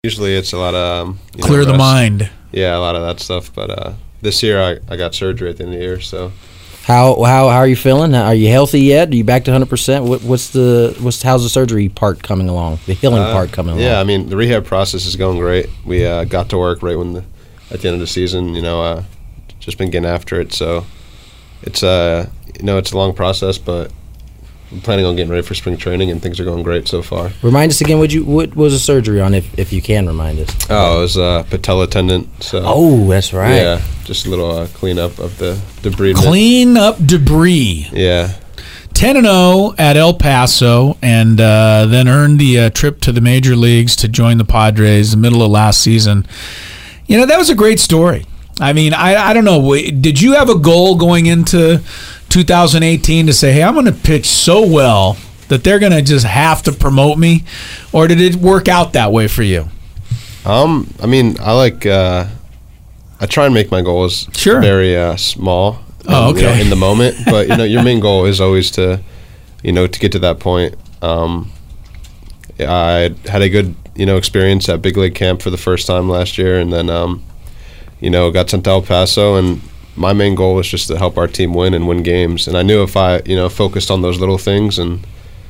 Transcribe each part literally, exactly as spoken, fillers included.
Usually it's a lot of um, you clear know, the rest. mind. Yeah, a lot of that stuff. But uh, this year I, I got surgery at the end of the year, so. How how how are you feeling? Are you healthy yet? Are you back to one hundred percent? What, what's the what's how's the surgery part coming along? The healing uh, part coming along? Yeah, I mean the rehab process is going great. We uh, got to work right when the at the end of the season. You know, uh, just been getting after it. So it's uh you know it's a long process, but I'm planning on getting ready for spring training, and things are going great so far. Remind us again what you what was the surgery on, if if you can remind us. Oh, it was uh, patella tendon. So oh, that's right. Yeah, just a little uh, cleanup of the debris. Clean up debris. Yeah. ten and oh at El Paso, and uh, then earned the uh, trip to the major leagues to join the Padres the middle of last season. You know, that was a great story. I mean, I, I don't know. Did you have a goal going into two thousand eighteen to say, hey, I'm going to pitch so well that they're going to just have to promote me? Or did it work out that way for you? Um, I mean, I like, uh, I try and make my goals sure. very uh, small. Oh, and, okay. You know, in the moment. But, you know, your main goal is always to, you know, to get to that point. Um, I had a good, you know, experience at Big League Camp for the first time last year. And then, um, you know, got sent to El Paso, and my main goal was just to help our team win and win games. And I knew if I, you know, focused on those little things and,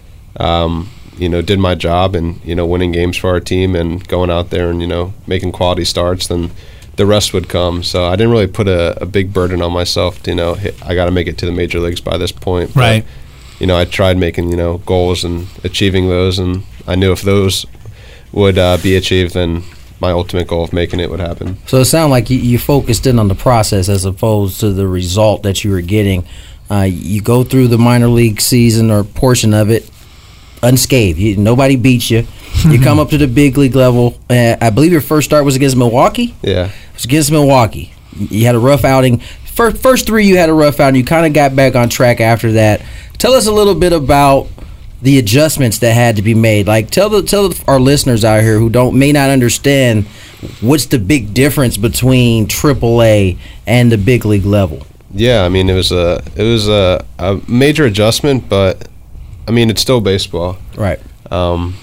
um, you know, did my job and, you know, winning games for our team and going out there and, you know, making quality starts, then the rest would come. So I didn't really put a, a big burden on myself to, you know, hit, I got to make it to the major leagues by this point. But, right. you know, I tried making, you know, goals and achieving those, and I knew if those would uh, be achieved, then my ultimate goal of making it would happen. So it sounded like you, you focused in on the process as opposed to the result that you were getting. Uh, you go through the minor league season or portion of it unscathed. You, nobody beats you. You come up to the big league level. Uh, I believe your first start was against Milwaukee? Yeah. It was against Milwaukee. You had a rough outing. First, first three you had a rough outing. You kind of got back on track after that. Tell us a little bit about the adjustments that had to be made. Like, tell the tell our listeners out here who don't may not understand what's the big difference between triple A and the big league level. Yeah, I mean it was a it was a, a major adjustment, but I mean it's still baseball. Right. Um,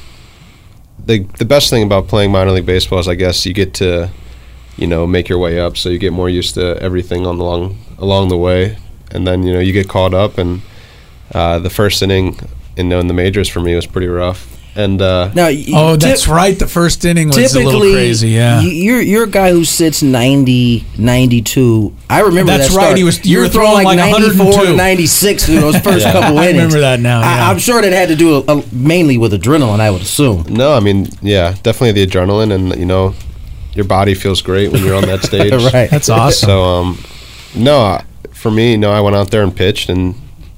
the the best thing about playing minor league baseball is I guess you get to, you know, make your way up, so you get more used to everything on the long along the way, and then you know you get caught up, and uh, the first inning. And knowing the majors for me was pretty rough. And uh, now, oh, that's tip, right. The first inning was a little crazy. Yeah, you're you're a guy who sits ninety, ninety-two. I remember that's that right. Start. He was. You, you were throwing, throwing like ninety-four to ninety-six in those first yeah. couple innings. I remember that now. Yeah. I, I'm sure that had to do a, a, mainly with adrenaline. I would assume. No, I mean, yeah, definitely the adrenaline, and you know, your body feels great when you're on that stage. Right. That's awesome. So, um, no, for me, no, I went out there and pitched, and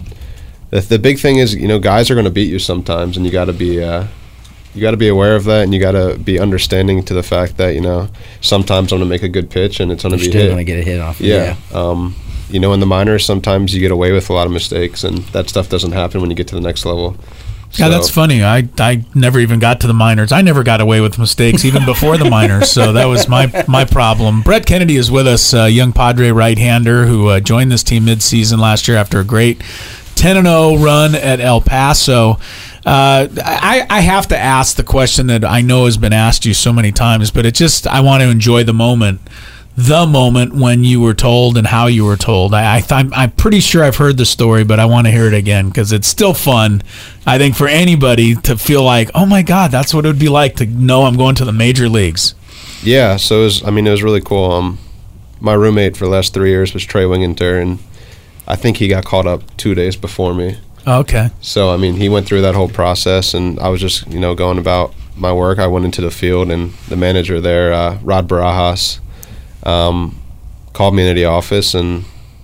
the the big thing is, you know, guys are going to beat you sometimes, and you got to be. Uh, You got to be aware of that, and you got to be understanding to the fact that, you know, sometimes I'm going to make a good pitch and it's going to be hit. You're still going to get a hit off. Yeah. yeah. Um, you know, in the minors, sometimes you get away with a lot of mistakes, and that stuff doesn't happen when you get to the next level. So. Yeah, that's funny. I I never even got to the minors. I never got away with mistakes even before the minors, so that was my my problem. Brett Kennedy is with us, a young Padre right-hander who uh, joined this team mid-season last year after a great ten and oh run at El Paso. Uh, I, I have to ask the question that I know has been asked you so many times, but it just, I want to enjoy the moment, the moment when you were told and how you were told. I, I th- I'm pretty sure I've heard the story, but I want to hear it again because it's still fun, I think, for anybody to feel like, oh my God, that's what it would be like to know I'm going to the major leagues. Yeah, so it was, I mean, it was really cool. Um, my roommate for the last three years was Trey Winginter, and I think he got called up two days before me. Okay. So, I mean, he went through that whole process, and I was just, you know, going about my work. I went into the field, and the manager there, uh, Rod Barajas, um, called me into the office, and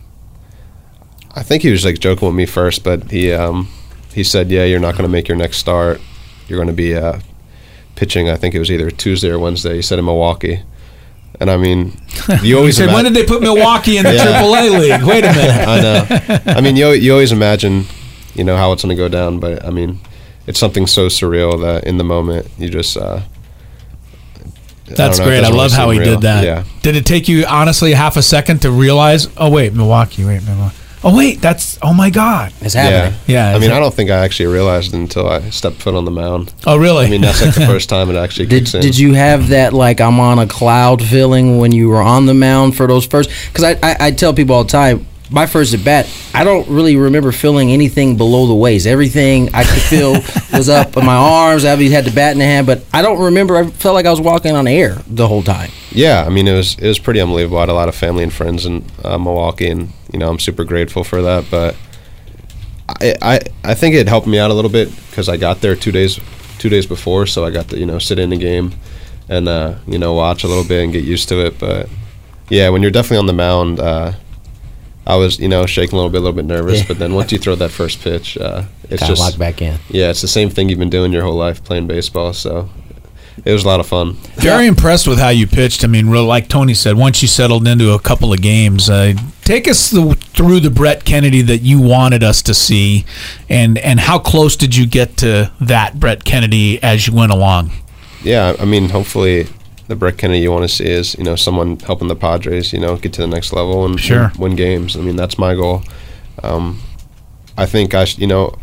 I think he was, like, joking with me first, but he um, he said, yeah, you're not going to make your next start. You're going to be uh, pitching, I think it was either Tuesday or Wednesday. He said in Milwaukee. And, I mean, you always said, ima- when did they put Milwaukee in the yeah. triple A league? Wait a minute. I know. I mean, you you always imagine, you know, how it's going to go down, but I mean, it's something so surreal that in the moment you just. Uh, That's I great. I love how he real. did that. Yeah. Did it take you honestly half a second to realize? Oh wait, Milwaukee. Wait, Milwaukee. Oh wait, that's oh my God. It's happening. Yeah, I mean, it's- I don't think I actually realized it until I stepped foot on the mound. Oh really? I mean, that's like the first time it actually Did, kicks in. did you have that like I'm on a cloud feeling when you were on the mound for those first? Because I, I I tell people all the time, my first at bat, I don't really remember feeling anything below the waist. Everything I could feel was up in my arms. I had the bat in the hand, but I don't remember. I felt like I was walking on air the whole time. Yeah, I mean, it was it was pretty unbelievable. I had a lot of family and friends in uh, Milwaukee, and you know, I'm super grateful for that. But I I, I think it helped me out a little bit because I got there two days two days before, so I got to you know sit in the game and uh, you know watch a little bit and get used to it. But yeah, when you're definitely on the mound. Uh, I was, you know, shaking a little bit, a little bit nervous, Yeah. but then once you throw that first pitch, uh, it's Kind of just locked back in. yeah, it's the same thing you've been doing your whole life playing baseball. So it was a lot of fun. Very impressed with how you pitched. I mean, real, like Tony said, once you settled into a couple of games, uh, take us th- through the Brett Kennedy that you wanted us to see, and and how close did you get to that Brett Kennedy as you went along? Yeah, I mean, hopefully the Brett Kennedy you want to see is, you know, someone helping the Padres, you know, get to the next level and, Sure. and win games. I mean, that's my goal. Um, I think I, sh- you know,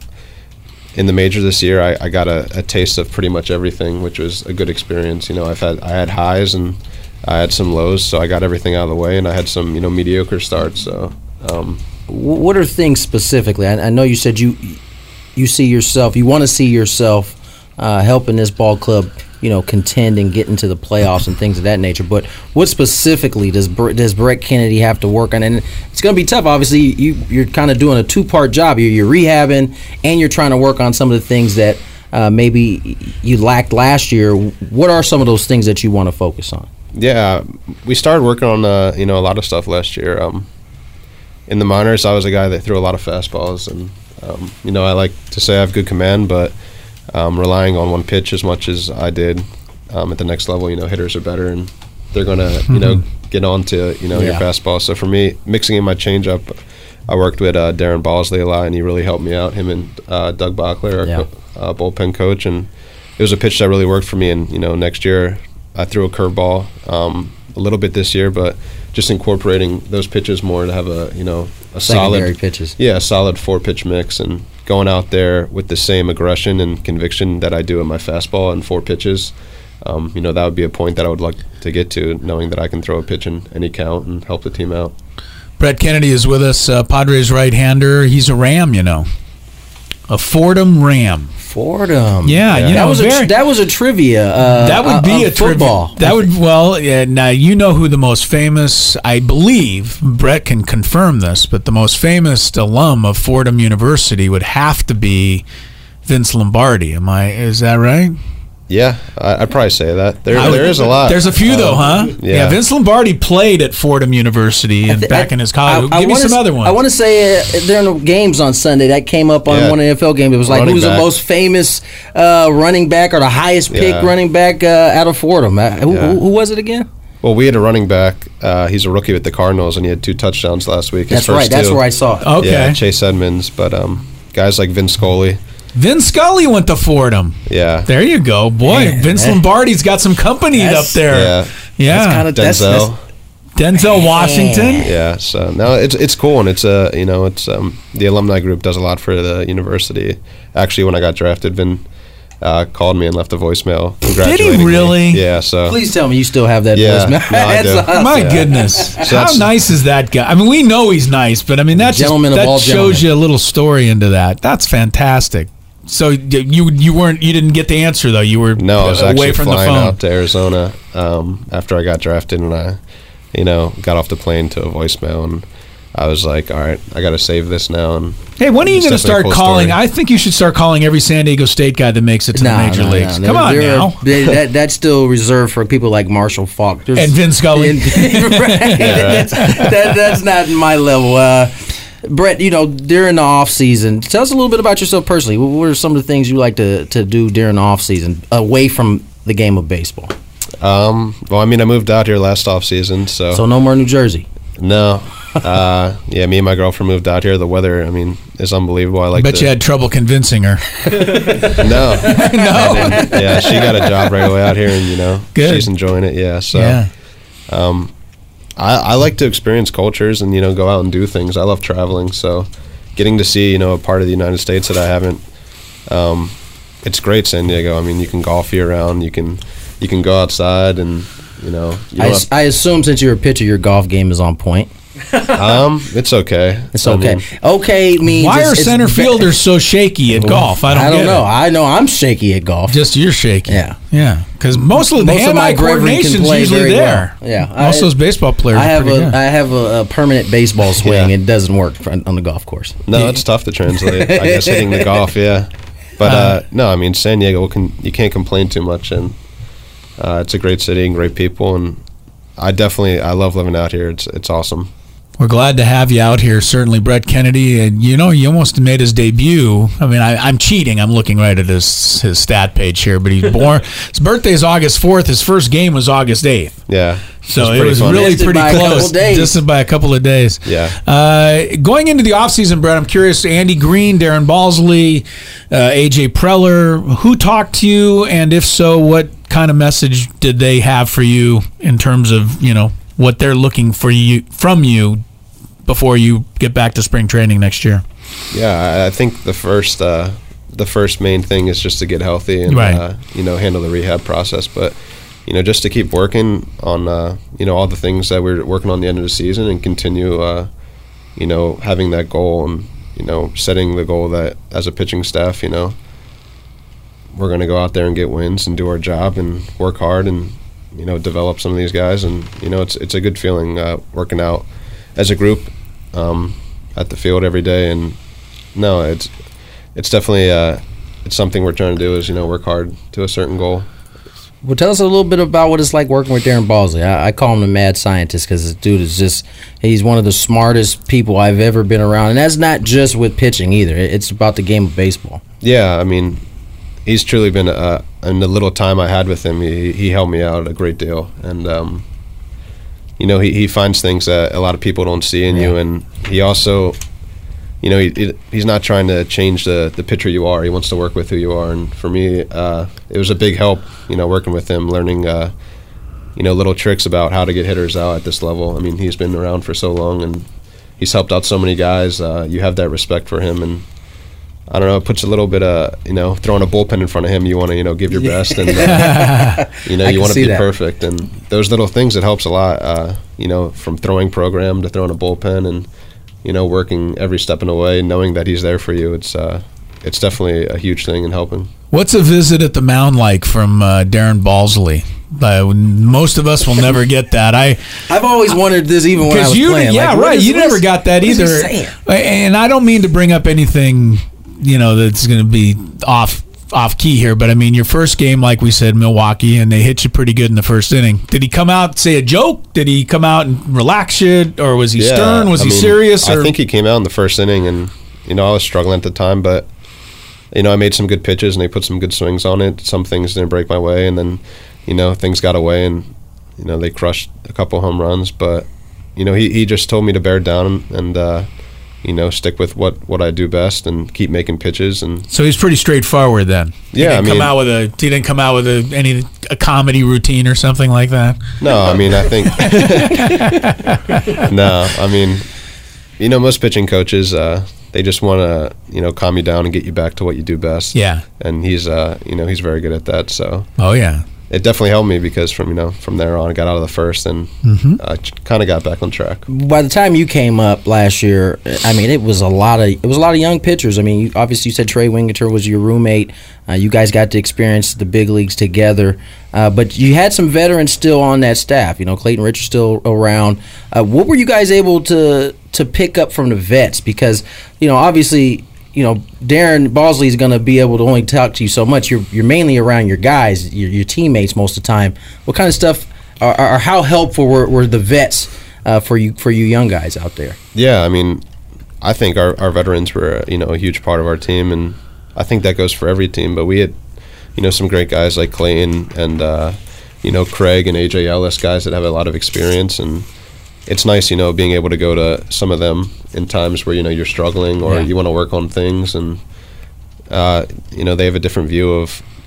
in the major this year, I, I got a, a taste of pretty much everything, which was a good experience. You know, I've had I had highs and I had some lows, so I got everything out of the way, and I had some, you know, mediocre starts. So, um, Wh- What are things specifically? I, I know you said you you see yourself, you want to see yourself uh, helping this ball club, you know, contend and get into the playoffs and things of that nature. But what specifically does Br- does Brett Kennedy have to work on? And it's going to be tough. Obviously, you you're kind of doing a two part job. You're, you're rehabbing and you're trying to work on some of the things that uh, maybe you lacked last year. What are some of those things that you want to focus on? yeah, we started working on, uh, you know, a lot of stuff last year. Um, in the minors, I was a guy that threw a lot of fastballs, and um, you know, I like to say I have good command, but um, relying on one pitch as much as I did um, at the next level, you know, hitters are better, and they're gonna, you know, get on to you know your Yeah. fastball. So for me, mixing in my changeup, I worked with uh, Darren Balsley a lot, and he really helped me out. Him and uh, Doug Bachler, our Yeah. co- uh, bullpen coach, and it was a pitch that really worked for me. And you know, next year I threw a curveball um, a little bit this year, but just incorporating those pitches more to have a you know a Secondary solid pitches. yeah, a solid four pitch mix, and going out there with the same aggression and conviction that I do in my fastball and four pitches. Um, you know, that would be a point that I would like to get to, knowing that I can throw a pitch in any count and help the team out. Brett Kennedy is with us, uh, Padres right-hander. He's a Ram, you know, a Fordham Ram. Fordham. Yeah, you that know, was a very- tr- that was a trivia. Uh, That would be uh, a of football. trivia. That would well. Yeah, now you know who the most famous. I believe Brett can confirm this, but the most famous alum of Fordham University would have to be Vince Lombardi. Am I? Is that right? Yeah, I, I'd probably say that. There, I would- there is a lot. There's a few though, huh? Um, yeah. Vince Lombardi played at Fordham University and th- back I- in his college. I- I Give me wanna some s- other ones. I want to say uh, during the games on Sunday that came up on Yeah. one N F L game. It was like Running who's the back. most famous uh, running back or the highest pick Yeah. running back uh, out of Fordham. Uh, who, Yeah. who, who was it again? Well, we had a running back. Uh, he's a rookie with the Cardinals, and he had two touchdowns last week. His That's first right. That's two. where I saw it. okay. Yeah, Chase Edmonds, but um, guys like Vince Scully. Vin Scully went to Fordham. Yeah, There you go, boy. Man, Vince that- Lombardi's got some company up That's- there. yeah, Yeah, That's kinda- that's- Denzel. Denzel Washington. Yeah, so no, it's it's cool, and it's a uh, you know it's um the alumni group does a lot for the university. Actually, when I got drafted, Vin uh, called me and left a voicemail congratulating me. really? Yeah, so Please tell me you still have that Yeah, voicemail. no, I That's do. awesome. My Yeah. goodness, how that's- nice is that guy? I mean, we know he's nice, but I mean, that's just, Gentleman of that all shows gentlemen. you a little story into that. That's fantastic. So y- you you weren't you didn't get the answer though. You were no, I was away actually from the flying phone. out to Arizona um, after I got drafted, and I, you know, got off the plane to a voicemail, and I was like, all right, I got to save this now. And Hey, when are you It's going to definitely a start cool calling? story. I think you should start calling every San Diego State guy that makes it to No, the major no, leagues. no. Come There- on there now. are- they- that, that's still reserved for people like Marshall Falk. There's- And Vin Scully. And- right. That's, that, that's not my level. Uh, Brett, you know, during the off season, tell us a little bit about yourself personally. What what are some of the things you like to, to do during the off season, away from the game of baseball? um, well, I mean, I moved out here last off season, so, So no more New Jersey. no, uh, yeah, me and my girlfriend moved out here. The weather, I mean, is unbelievable. I like Bet to, you had trouble convincing her. no, No. yeah, she got a job right away out here, and you know, Good. she's enjoying it. Yeah, so Yeah. um, I, I like to experience cultures and, you know, go out and do things. I love traveling, so getting to see, you know, a part of the United States that I haven't, um, it's great, San Diego. I mean, you can golf year-round. You can you can go outside and, you know. You I, have, I assume since you're a pitcher, your golf game is on point. um, it's okay. It's I okay. mean, Okay means Why it's, are it's center ba- fielders so shaky at golf? I don't, I don't get know. It. I know I'm shaky at golf. Just you're shaky. Yeah. Yeah. Because most of the Most of my hand-eye brethren can coordination's play usually very there. well. Yeah. Most I- of those baseball players I are have pretty a good. I have a, a permanent baseball swing. Yeah. It doesn't work for, on the golf course. no, it's tough to translate, I guess, hitting the golf, yeah. But, uh, no, I mean, San Diego, can, you can't complain too much, and uh, it's a great city and great people, and I definitely, I love living out here. It's it's awesome. We're glad to have you out here, certainly, Brett Kennedy. And, you know, he almost made his debut. I mean, I, I'm cheating. I'm looking right at his, his stat page here. But he's born, his birthday is August fourth. His first game was August eighth. Yeah. So it's it pretty was fun. really Missed it pretty by a couple close. days. Just by a couple of days. Yeah. Uh, going into the offseason, Brett, I'm curious, Andy Green, Darren Balsley, uh, A J Preller, who talked to you? And if so, what kind of message did they have for you in terms of, you know, what they're looking for you from you before you get back to spring training next year? Yeah, I, I think the first uh, the first main thing is just to get healthy and Right. uh, you know, handle the rehab process. But you know, just to keep working on uh, you know, all the things that we're working on the end of the season and continue uh, you know, having that goal and, you know, setting the goal that as a pitching staff, you know, we're going to go out there and get wins and do our job and work hard and, you know, develop some of these guys. And you know, it's it's a good feeling uh, working out as a group um, at the field every day. And no, it's it's definitely uh, it's something we're trying to do is, you know, work hard to a certain goal. Well, tell us a little bit about what it's like working with Darren Balsley. I, I call him the mad scientist because this dude is just, he's one of the smartest people I've ever been around. And that's not just with pitching either. It's about the game of baseball. Yeah, I mean, he's truly been, uh, in the little time I had with him, he, he helped me out a great deal. And, um, you know, he, he finds things that a lot of people don't see in Yeah. you. And he also, you know, he, he's not trying to change the, the pitcher you are. He wants to work with who you are. And for me, uh, it was a big help, you know, working with him, learning, uh, you know, little tricks about how to get hitters out at this level. I mean, he's been around for so long, and he's helped out so many guys. Uh, you have that respect for him, and I don't know, it puts a little bit of, you know, throwing a bullpen in front of him, you want to, you know, give your best, and, uh, you know, I you can want to see be that. perfect. And those little things, it helps a lot, uh, you know, from throwing program to throwing a bullpen and, you know, working every step in the way, knowing that he's there for you. It's uh, it's definitely a huge thing in helping. What's a visit at the mound like from uh, Darren Balsley? Uh, most of us will never get that. I I've always wondered this even when I was you, playing. yeah, Like, what right. is- You what never is- got that what is he either. saying? And I don't mean to bring up anything, you know, that's going to be off off key here, but I mean, your first game, like we said, Milwaukee, and they hit you pretty good in the first inning. Did he come out say a joke? Did he come out and relax you, or was he Yeah, stern? Was I he mean, serious? Or? I think he came out in the first inning, and you know, I was struggling at the time, but you know, I made some good pitches and they put some good swings on it. Some things didn't break my way, and then you know, things got away, and you know, they crushed a couple home runs. But you know, he he just told me to bear down and uh, you know, stick with what, what I do best and keep making pitches. And So he's pretty straightfortard then. He Yeah, didn't I come mean- out with a he didn't come out with a any a comedy routine or something like that. no, I mean, I think no, I mean, you know, most pitching coaches, uh, they just want to, you know, calm you down and get you back to what you do best. Yeah. And he's, uh, you know, he's very good at that. So Oh yeah. it definitely helped me because from, you know, from there on, I got out of the first and Mm-hmm. I kind of got back on track. By the time you came up last year, I mean, it was a lot of it was a lot of young pitchers. I mean, you, obviously you said Trey Wingeter was your roommate. Uh, you guys got to experience the big leagues together, uh, but you had some veterans still on that staff. You know, Clayton Richards still around. Uh, what were you guys able to to pick up from the vets? Because you know, obviously, you know, Darren Balsley is going to be able to only talk to you so much. You're you're mainly around your guys, your, your teammates most of the time. What kind of stuff, or, or how helpful were, were the vets uh, for you for you young guys out there? Yeah, I mean, I think our, our veterans were, you know, a huge part of our team, and I think that goes for every team. But we had, you know, some great guys like Clayton and, uh, you know, Craig and A J Ellis, guys that have a lot of experience. And it's nice, you know, being able to go to some of them in times where, you know, you're struggling or Yeah. you want to work on things. And, uh, you know, they have a different view of,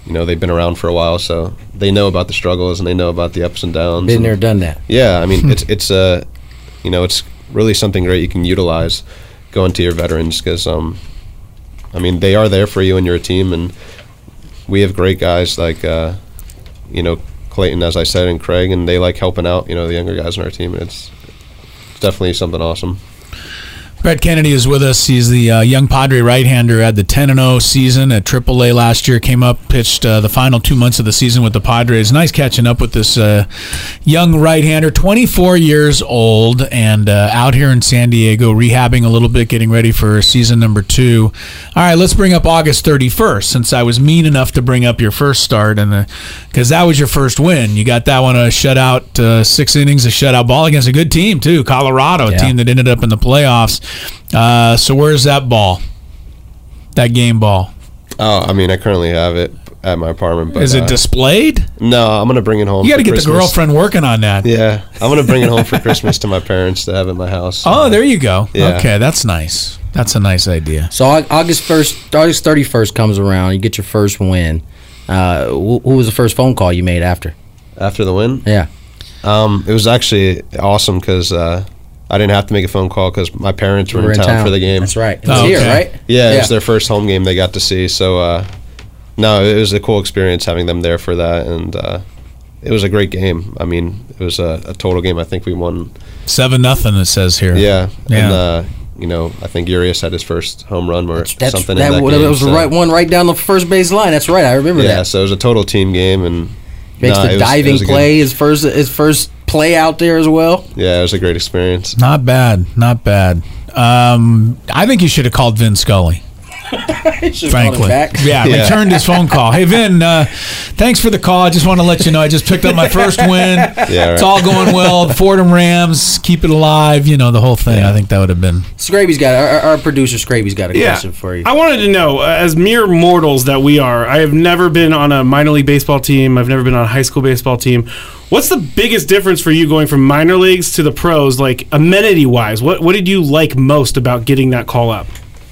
you know, they've been around for a while, so they know about the struggles and they know about the ups and downs. Been and, there, done that. Yeah, I mean, it's it's uh, you know, it's really something great you can utilize going to your veterans because, um, I mean, they are there for you and you're a team, and we have great guys like, uh, you know, Clayton, as I said, and Craig, and they like helping out, you know, the younger guys on our team. It's, it's definitely something awesome. Brett Kennedy is with us. He's the uh, young Padre right-hander. Had the ten and oh season at triple A last year. Came up, pitched uh, the final two months of the season with the Padres. Nice catching up with this uh, young right-hander, twenty-four years old, and uh, out here in San Diego, rehabbing a little bit, getting ready for season number two. All right, let's bring up August thirty-first, since I was mean enough to bring up your first start, and because that was your first win. You got that one a shutout, uh, six innings of shutout ball against a good team too, Colorado, a Yeah. team that ended up in the playoffs. Uh, so where's that ball? That game ball? Oh, I mean, I currently have it at my apartment. But, Is it uh, displayed? No, I'm gonna bring it home. You got to for get the Christmas. girlfriend working on that. Yeah, I'm gonna bring it home for Christmas to my parents to have at my house. Oh, there you go. Yeah. Okay, that's nice. That's a nice idea. So Au- August first, August thirty-first comes around. You get your first win. Uh, who, who was the first phone call you made after? After the win, Yeah. um, it was actually awesome because uh, I didn't have to make a phone call because my parents were, We in, town for the game. That's right. It was Oh, here, okay. right? Yeah, it was their first home game they got to see. So, uh, no, it was a cool experience having them there for that, and uh, it was a great game. I mean, it was a, a total game. I think we won. Seven nothing. It says here. Yeah, Yeah. and uh, you know, I think Urias had his first home run or That's, something that, in that wa- game. that was the so- right one, right down the first base line. That's right. I remember Yeah, that. so it was a total team game, and Makes nah, the it was- it diving was a good- play his first his first play out there as well. Yeah, it was a great experience. Not bad. Not bad. Um, I think you should have called Vin Scully. Frankly, yeah, Yeah. returned his phone call. Hey, Vin, uh, thanks for the call. I just want to let you know I just picked up my first win. Yeah, It's right. all going well. The Fordham Rams, keep it alive. You know, the whole thing. I think that would have been. Scraby's got our, our producer. Scraby's got a Yeah, question for you. I wanted to know, uh, as mere mortals that we are, I have never been on a minor league baseball team. I've never been on a high school baseball team. What's the biggest difference for you going from minor leagues to the pros, like amenity wise? What what did you like most about getting that call up?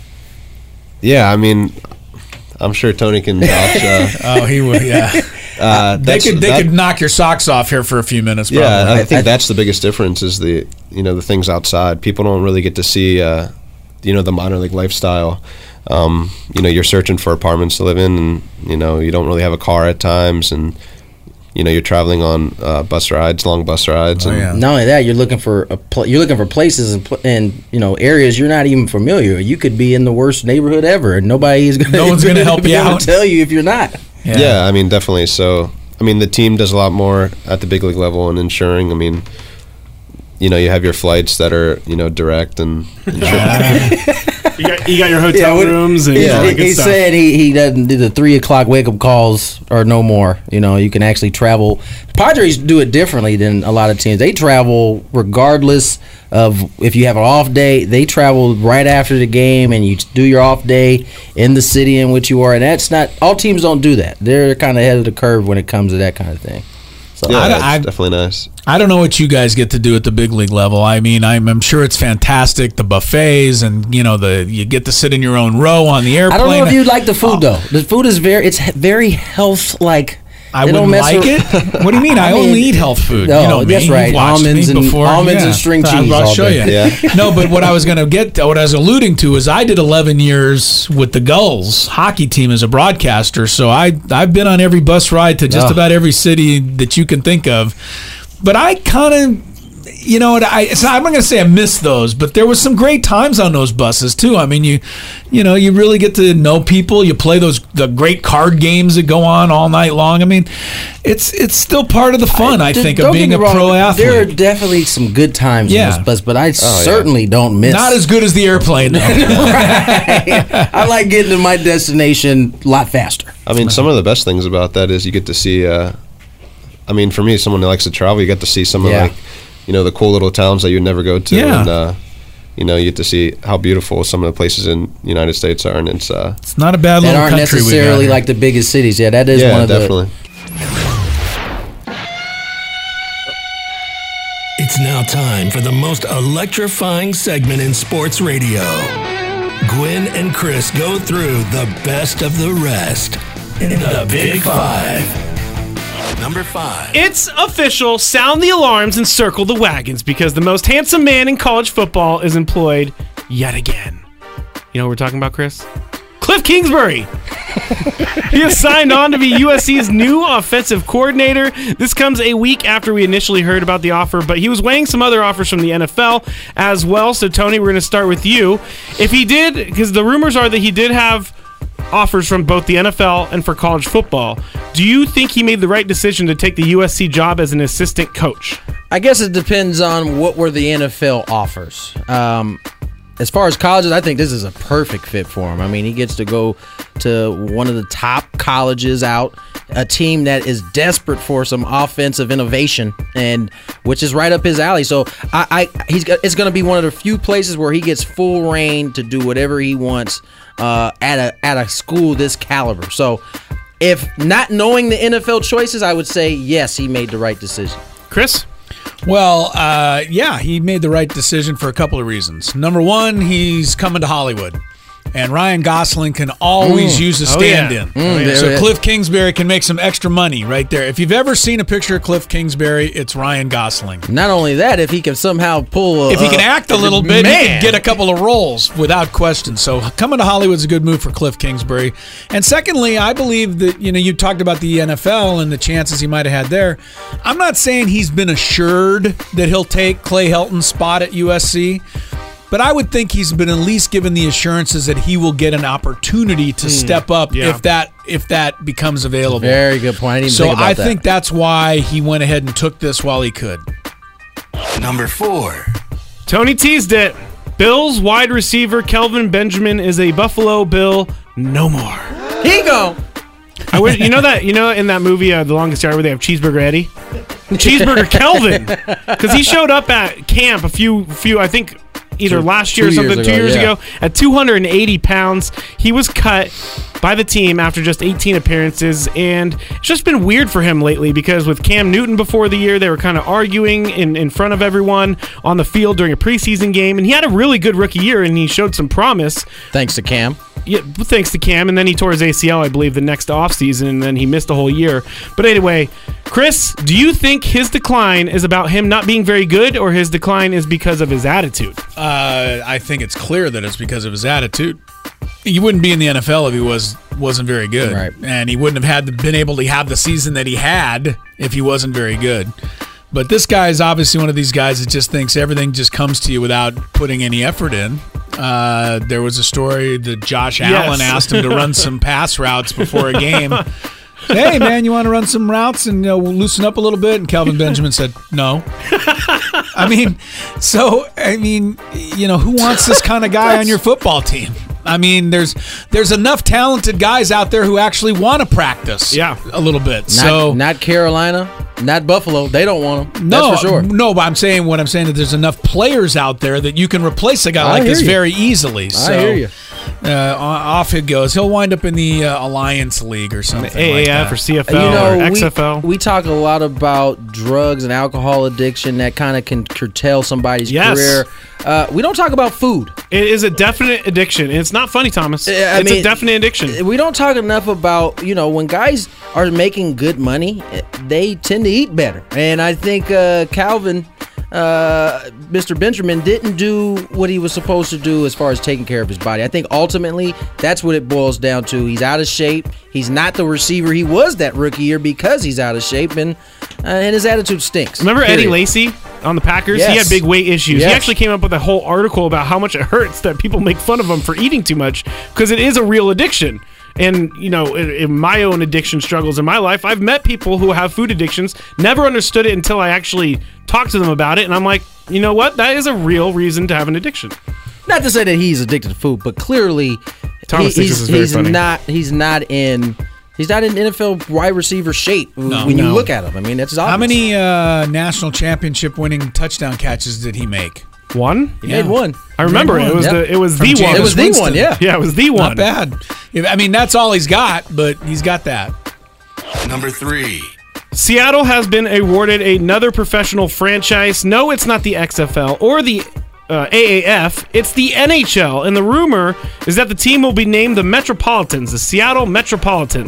Yeah, I mean, I'm sure Tony can vouch. Uh, Oh, he would. Yeah, uh, they that's- could. They that- could knock your socks off here for a few minutes. Probably. Yeah, I think I- that's the biggest difference is the you know the things outside. People don't really get to see uh, you know the minor league lifestyle. Um, you know, you're searching for apartments to live in, and you know you don't really have a car at times, and you know you're traveling on uh, bus rides, long bus rides. Oh, and, yeah. Not only that, you're looking for a pl- you're looking for places and, pl- and you know areas you're not even familiar with. You could be in the worst neighborhood ever, and nobody is going. No one's gonna help be you able out. to tell you if you're not. Yeah. I mean, definitely. So, I mean, the team does a lot more at the big league level in insuring. I mean, you know, you have your flights that are, you know, direct and insur- You got, you got your hotel what- rooms and Yeah, all he, that good he stuff. said he, he doesn't do the three o'clock wake up calls or no more. You know, you can actually travel. Padres do it differently than a lot of teams. They travel regardless of if you have an off day. They travel right after the game, and you do your off day in the city in which you are. And that's not all teams don't do that. They're kind of ahead of the curve when it comes to that kind of thing. So yeah, I- it's I- definitely nice. I don't know what you guys get to do at the big league level. I mean, I'm, I'm sure it's fantastic. The buffets and you know the you get to sit in your own row on the I airplane. don't know if you like the food though. The food is very it's very health like. I They don't wouldn't mess like ar- it. What do you mean? I, I mean, only eat health food. no, you know me. that's right. You've watched Almonds me and- before. almonds Yeah. and string I'll- cheese I'll all show day. you. Yeah. No, but what I was going to get, what I was alluding to is I did eleven years with the Gulls hockey team as a broadcaster. So I I've been on every bus ride to just Oh. about every city that you can think of. But I kind of. You know, I, it's not, I'm not going to say I miss those, but there was some great times on those buses too. I mean, you, you know, you really get to know people. You play those the great card games that go on all night long. I mean, it's it's still part of the fun. I, Just think don't of being get a me wrong, pro athlete. There are definitely some good times Yeah. in this bus, but I certainly don't miss. Not as good as the airplane. Though. I like getting to my destination a lot faster. I mean, some of the best things about that is you get to see. Uh, I mean, for me, someone who likes to travel, you get to see some Yeah. of like, you know, the cool little towns that you'd never go to, Yeah. and uh, you know, you get to see how beautiful some of the places in the United States are, and it's uh, It's not a bad That little aren't country. we got necessarily here. like the biggest cities. Yeah, that is one yeah, of definitely. It's now time for the most electrifying segment in sports radio. Gwynn and Chris go through the best of the rest. The Big Five. Number five. It's official. Sound the alarms and circle the wagons because the most handsome man in college football is employed yet again. You know what we're talking about, Chris? Cliff Kingsbury. He has signed on to be U S C's new offensive coordinator. This comes a week after we initially heard about the offer, but he was weighing some other offers from the N F L as well. So, Tony, we're going to start with you. If he did, because the rumors are that he did have offers from both the N F L and for college football, do you think he made the right decision to take the U S C job as an assistant coach? I guess it depends on what were the N F L offers. Um, as far as colleges, I think this is a perfect fit for him. I mean, he gets to go to one of the top colleges out, a team that is desperate for some offensive innovation, and which is right up his alley. So I, I he's got, it's going to be one of the few places where he gets full reign to do whatever he wants uh, at a at a school this caliber. So if not knowing the N F L choices, I would say yes, he made the right decision. Chris? Well, uh, yeah, he made the right decision for a couple of reasons. Number one, he's coming to Hollywood. And Ryan Gosling can always Mm. use a Oh, yeah. stand-in. Mm, there so it is. Cliff Kingsbury can make some extra money right there. If you've ever seen a picture of Cliff Kingsbury, it's Ryan Gosling. Not only that, if he can somehow pull, a, If he can uh, act a little bit, he man. can get a couple of roles without question. So coming to Hollywood is a good move for Cliff Kingsbury. And secondly, I believe that, you know, you talked about the N F L and the chances he might have had there. I'm not saying he's been assured that he'll take Clay Helton's spot at U S C, but I would think he's been at least given the assurances that he will get an opportunity to step up yeah. if that if that becomes available. Very good point. I didn't even So think about I that. think that's why he went ahead and took this while he could. Number four. Tony teased it. Bills wide receiver Kelvin Benjamin is a Buffalo Bill no more. He go. I wish, you know that you know in that movie uh, The Longest Yard where they have Cheeseburger Eddie, Cheeseburger Kelvin, because he showed up at camp a few few I think either Two- last year or two something years two ago, years yeah. ago at two hundred eighty pounds. He was cut by the team after just eighteen appearances, and it's just been weird for him lately because with Cam Newton before the year they were kind of arguing in, in front of everyone on the field during a preseason game, and he had a really good rookie year and he showed some promise. Thanks to Cam. Yeah, thanks to Cam, and then he tore his A C L, I believe, the next offseason, and then he missed a whole year. But anyway, Chris, do you think his decline is about him not being very good, or his decline is because of his attitude? Uh, I think it's clear that it's because of his attitude. He wouldn't be in the N F L if he was wasn't very good, Right. and he wouldn't have had the, been able to have the season that he had if he wasn't very good. But this guy is obviously one of these guys that just thinks everything just comes to you without putting any effort in. Uh, there was a story that Josh Yes. Allen asked him to run some pass routes before a game. Hey, man, you want to run some routes and you know, loosen up a little bit? And Kelvin Benjamin said, no. I mean, so, I mean, you know, who wants this kind of guy on your football team? I mean, there's there's enough talented guys out there who actually want to practice Yeah. a little bit. Not, so not Carolina, not Buffalo. They don't want him. no, That's for sure. no, but I'm saying what I'm saying that there's enough players out there that you can replace a guy I like hear this you. very easily. So, I hear you. Uh, off it goes. He'll wind up in the uh, Alliance League or something. A A F like or that. C F You L know, or we, X F L? we talk a lot about drugs and alcohol addiction that kind of can curtail somebody's Yes. career. Uh, we don't talk about food. It is a definite addiction, and it's not funny, Thomas. Uh, I it's mean, a definite addiction. We don't talk enough about, you know, when guys are making good money, eh, they tend to eat better. And I think uh, Calvin, uh, Mister Benjamin, didn't do what he was supposed to do as far as taking care of his body. I think ultimately that's what it boils down to. He's out of shape. He's not the receiver he was that rookie year because he's out of shape, and uh, and his attitude stinks. Remember Eddie Period. Lacy on the Packers? He Yes. had big weight issues. Yes. He actually came up with a whole article about how much it hurts that people make fun of him for eating too much because it is a real addiction. And, you know, in, in my own addiction struggles in my life, I've met people who have food addictions, never understood it until I actually talked to them about it. And I'm like, you know what? That is a real reason to have an addiction. Not to say that he's addicted to food, but clearly Thomas he- thinks he's, this is very he's funny. not he's not in he's not in N F L wide receiver shape when you No. look at him. I mean, that's obvious. How many uh, national championship winning touchdown catches did he make? One? He made one. I remember it. It was Yep. the it was From the one. Jameis It was the Winston. one, yeah. Yeah, it was the one. Not bad. I mean, that's all he's got, but he's got that. Number three. Seattle has been awarded another professional franchise. No, it's not the X F L or the uh, A A F. It's the N H L. And the rumor is that the team will be named the Metropolitans, the Seattle Metropolitans.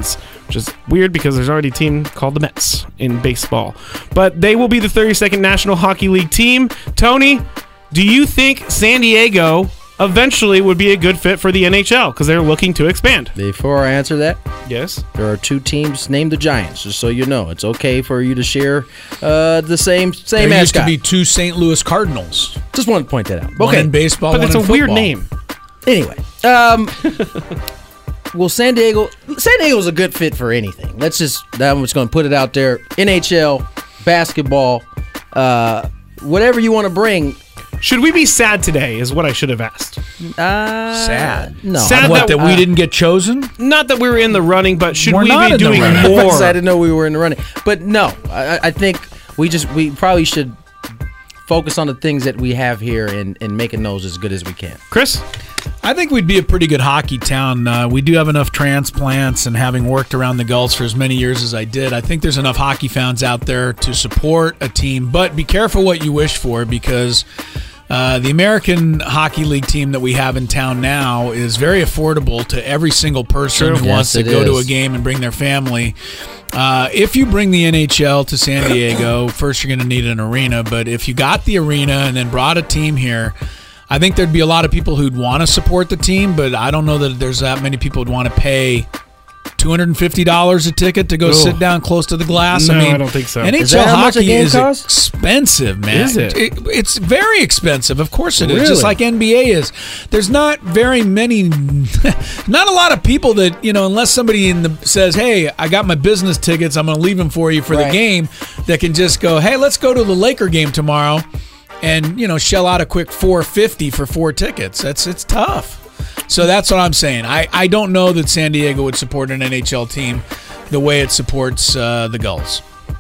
which is weird because there's already a team called the Mets in baseball. But they will be the thirty-second National Hockey League team. Tony, do you think San Diego eventually would be a good fit for the N H L because they're looking to expand? Before I answer that, yes, there are two teams named the Giants. Just so you know, it's okay for you to share uh, the same same There used mascot. to be two Saint Louis Cardinals. Just wanted to point that out. One Okay, in baseball, but one it's a in weird football. name. Anyway, um, well, San Diego, San Diego's a good fit for anything. Let's just, I'm just going to put it out there. N H L, basketball, uh, whatever you want to bring. Should we be sad today is what I should have asked. Uh, Sad. No. Sad What, that- that we uh, didn't get chosen? Not that we were in the running, but should We're we not be in the doing running. I more? didn't know we were in the running. But no, I, I think we just, we probably should focus on the things that we have here and, and making those as good as we can. Chris? I think we'd be a pretty good hockey town. Uh, we do have enough transplants, and having worked around the Gulls for as many years as I did, I think there's enough hockey fans out there to support a team. But be careful what you wish for, because uh, the American Hockey League team that we have in town now is very affordable to every single person True. who Yes, wants to it go to a is. game and bring their family. Uh, if you bring the N H L to San Diego, first you're going to need an arena. But if you got the arena and then brought a team here, I think there'd be a lot of people who'd want to support the team, but I don't know that there's that many people who'd want to pay two hundred fifty dollars a ticket to go Ooh. sit down close to the glass. No, I mean, I don't think so. N H L Is that how much a hockey game is costs? expensive, man. Is it? It's very expensive. Of course it is. Really? Just like N B A is. There's not very many, not a lot of people that, you know, unless somebody in the says, hey, I got my business tickets, I'm going to leave them for you for the Right. game, that can just go, hey, let's go to the Laker game tomorrow and, you know, shell out a quick four hundred fifty dollars for four tickets. That's it's tough. So that's what I'm saying. I, I don't know that San Diego would support an N H L team the way it supports uh, the Gulls.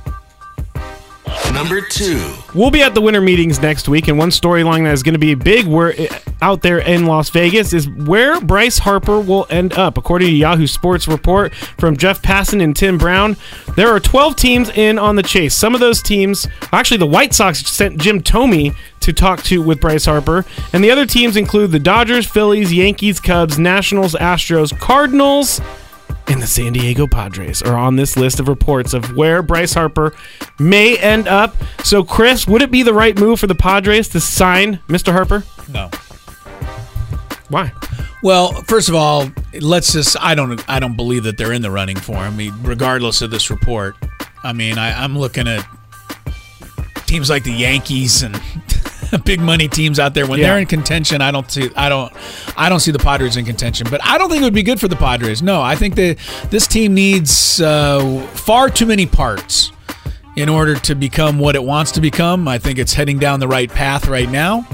Number two. We'll be at the winter meetings next week, and one storyline that is going to be big where, out there in Las Vegas is where Bryce Harper will end up. According to Yahoo Sports report from Jeff Passan and Tim Brown, there are twelve teams in on the chase. Some of those teams, actually the White Sox sent Jim Thome to talk to with Bryce Harper, and the other teams include the Dodgers, Phillies, Yankees, Cubs, Nationals, Astros, Cardinals, and the San Diego Padres are on this list of reports of where Bryce Harper may end up. So, Chris, would it be the right move for the Padres to sign Mister Harper? No. Why? Well, first of all, let's just I don't I don't believe that they're in the running for him. I mean, regardless of this report. I mean, I, I'm looking at teams like the Yankees and big money teams out there when Yeah. they're in contention. I don't see I don't I don't see the Padres in contention. But I don't think it would be good for the Padres. No, I think that this team needs uh, far too many parts in order to become what it wants to become. I think it's heading down the right path right now.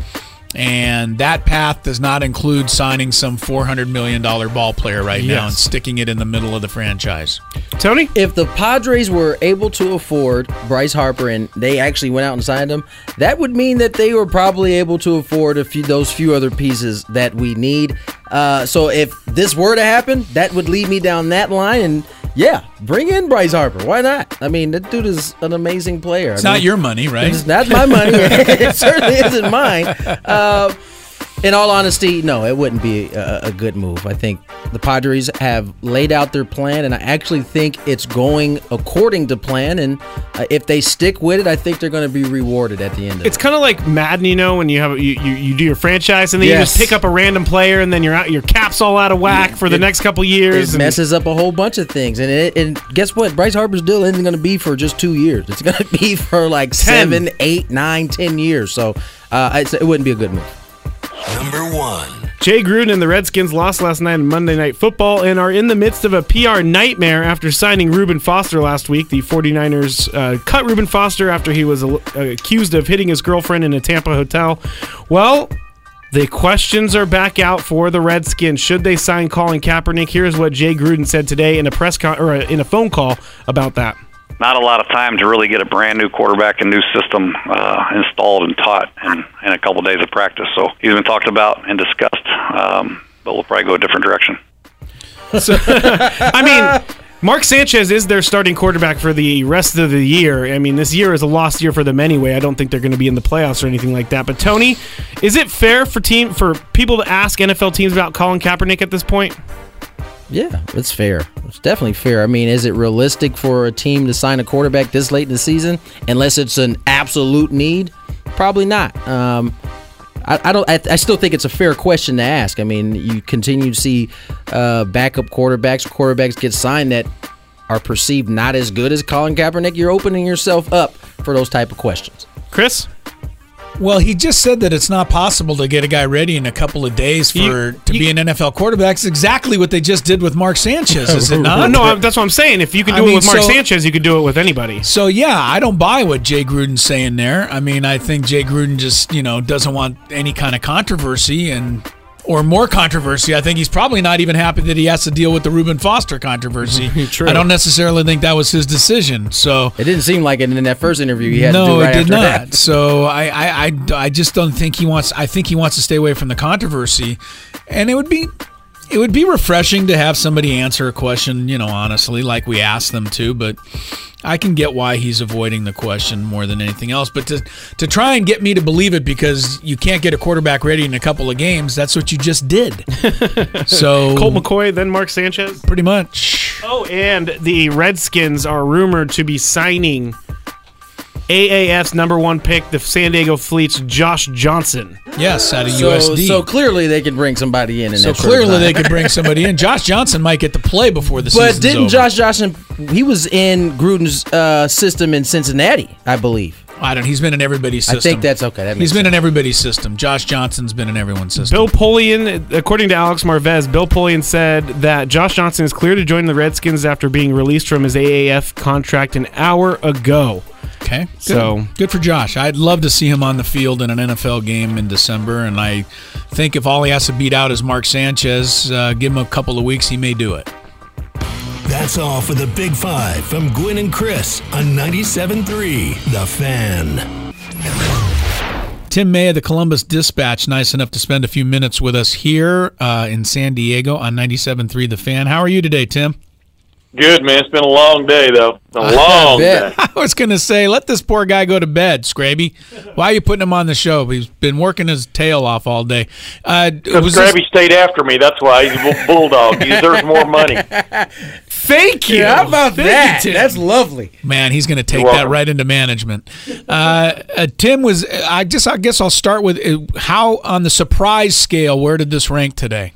And that path does not include signing some four hundred million dollars ball player right now Yes. and sticking it in the middle of the franchise. Tony? If the Padres were able to afford Bryce Harper and they actually went out and signed him, that would mean that they were probably able to afford a few those few other pieces that we need. Uh, so if this were to happen, that would lead me down that line. And yeah, bring in Bryce Harper. Why not? I mean, that dude is an amazing player. It's I not mean, your money, right? It's not my money. It certainly isn't mine. Uh, in all honesty, no, it wouldn't be a, a good move. I think the Padres have laid out their plan, and I actually think it's going according to plan. And uh, if they stick with it, I think they're going to be rewarded at the end of It's it. kind of like Madden, you know, when you have you, you, you do your franchise and then you Yes. just pick up a random player and then you're out, your cap's all out of whack for the It- next couple years. It and- messes up a whole bunch of things, and it, and guess what? Bryce Harper's deal isn't going to be for just two years. It's going to be for like Ten. seven, eight, nine, ten years. So uh, I'd say it wouldn't be a good move. Number one. Jay Gruden and the Redskins lost last night in Monday Night Football and are in the midst of a P R nightmare after signing Reuben Foster last week. The 49ers uh, cut Reuben Foster after he was uh, accused of hitting his girlfriend in a Tampa hotel. Well, the questions are back out for the Redskins. Should they sign Colin Kaepernick? Here's what Jay Gruden said today in a press con- or a, in a phone call about that. Not a lot of time to really get a brand new quarterback and new system uh, installed and taught in, in a couple of days of practice. So he's been talked about and discussed, um, but we'll probably go a different direction. So, I mean, Mark Sanchez is their starting quarterback for the rest of the year. I mean, this year is a lost year for them anyway. I don't think they're going to be in the playoffs or anything like that. But Tony, is it fair for team for people to ask N F L teams about Colin Kaepernick at this point? Yeah, it's fair. It's definitely fair. I mean, is it realistic for a team to sign a quarterback this late in the season unless it's an absolute need? Probably not. Um, I, I don't. I, I still think it's a fair question to ask. I mean, you continue to see uh, backup quarterbacks, quarterbacks get signed that are perceived not as good as Colin Kaepernick. You're opening yourself up for those type of questions. Chris? Well, he just said that it's not possible to get a guy ready in a couple of days for You- to you- be an N F L quarterback. It's exactly what they just did with Mark Sanchez, is it No, not? no, I'm- that's what I'm saying. If you can I do it mean, with Mark so- Sanchez, you could do it with anybody. So, yeah, I don't buy what Jay Gruden's saying there. I mean, I think Jay Gruden just, you know, doesn't want any kind of controversy and or more controversy. I think he's probably not even happy that he has to deal with the Reuben Foster controversy. True. I don't necessarily think that was his decision. So It didn't seem like it in that first interview he had no, to do right it did after not. that. So I, I, I, I just don't think he wants. I think he wants to stay away from the controversy, and it would be, it would be refreshing to have somebody answer a question, you know, honestly, like we asked them to. But I can get why he's avoiding the question more than anything else. But to to try and get me to believe it because you can't get a quarterback ready in a couple of games, that's what you just did. So Colt McCoy, then Mark Sanchez. pretty much. Oh, and the Redskins are rumored to be signing A A F's number one pick, the San Diego Fleet's Josh Johnson. Yes, out of So, U S D. so clearly they can bring somebody in. in So that short of clearly time. they could bring somebody in. Josh Johnson might get to play before the season. But didn't Josh Johnson? He was in Gruden's uh, system in Cincinnati, I believe. I don't. He's been in everybody's I system. think that's okay. That He's makes been sense. in everybody's system. Josh Johnson's been in everyone's system. Bill Polian, according to Alex Marvez, Bill Polian said that Josh Johnson is clear to join the Redskins after being released from his A A F contract an hour ago. Okay, good. So- good for Josh. I'd love to see him on the field in an N F L game in December, and I think if all he has to beat out is Mark Sanchez, uh, give him a couple of weeks, he may do it. That's all for the Big Five from Gwynn and Chris on ninety-seven point three The Fan. Tim May of the Columbus Dispatch, nice enough to spend a few minutes with us here uh, in San Diego on ninety-seven point three The Fan. How are you today, Tim? Good, man. It's been a long day, though. A long bet. day. I was going to say, let this poor guy go to bed, Scraby. Why are you putting him on the show? He's been working his tail off all day. Uh, was this- Scrappy stayed after me. That's why he's a bulldog. He deserves more money. Thank you. Yeah, how about Thank that? you, Tim. That's lovely. Man, he's going to take You're that welcome. right into management. Uh, uh, Tim was. I just. I guess I'll start with uh, how on the surprise scale. Where did this rank today?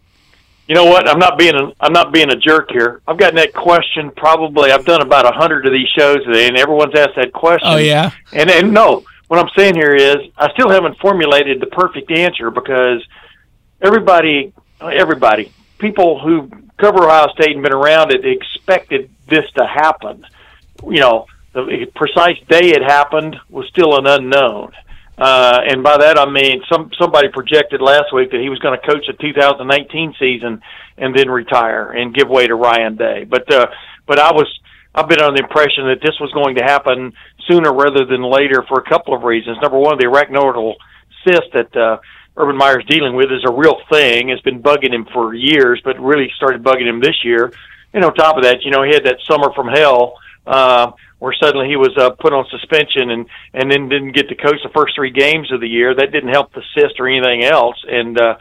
You know what? I'm not being a, I'm not being a jerk here. I've gotten that question probably. I've done about a hundred of these shows today, and everyone's asked that question. Oh yeah. And and no, what I'm saying here is I still haven't formulated the perfect answer because everybody, everybody, people who cover Ohio State and been around it expected this to happen. You know, the precise day it happened was still an unknown. Uh, and by that I mean some somebody projected last week that he was going to coach the two thousand nineteen season and then retire and give way to Ryan Day. But uh, but I was I've been under the impression that this was going to happen sooner rather than later for a couple of reasons. Number one, the arachnoidal cyst that uh, Urban Meyer's dealing with is a real thing. It's been bugging him for years, but really started bugging him this year. And on top of that, you know, he had that summer from hell. Uh, where suddenly he was uh, put on suspension and, and then didn't get to coach the first three games of the year. That didn't help the cyst or anything else. And uh,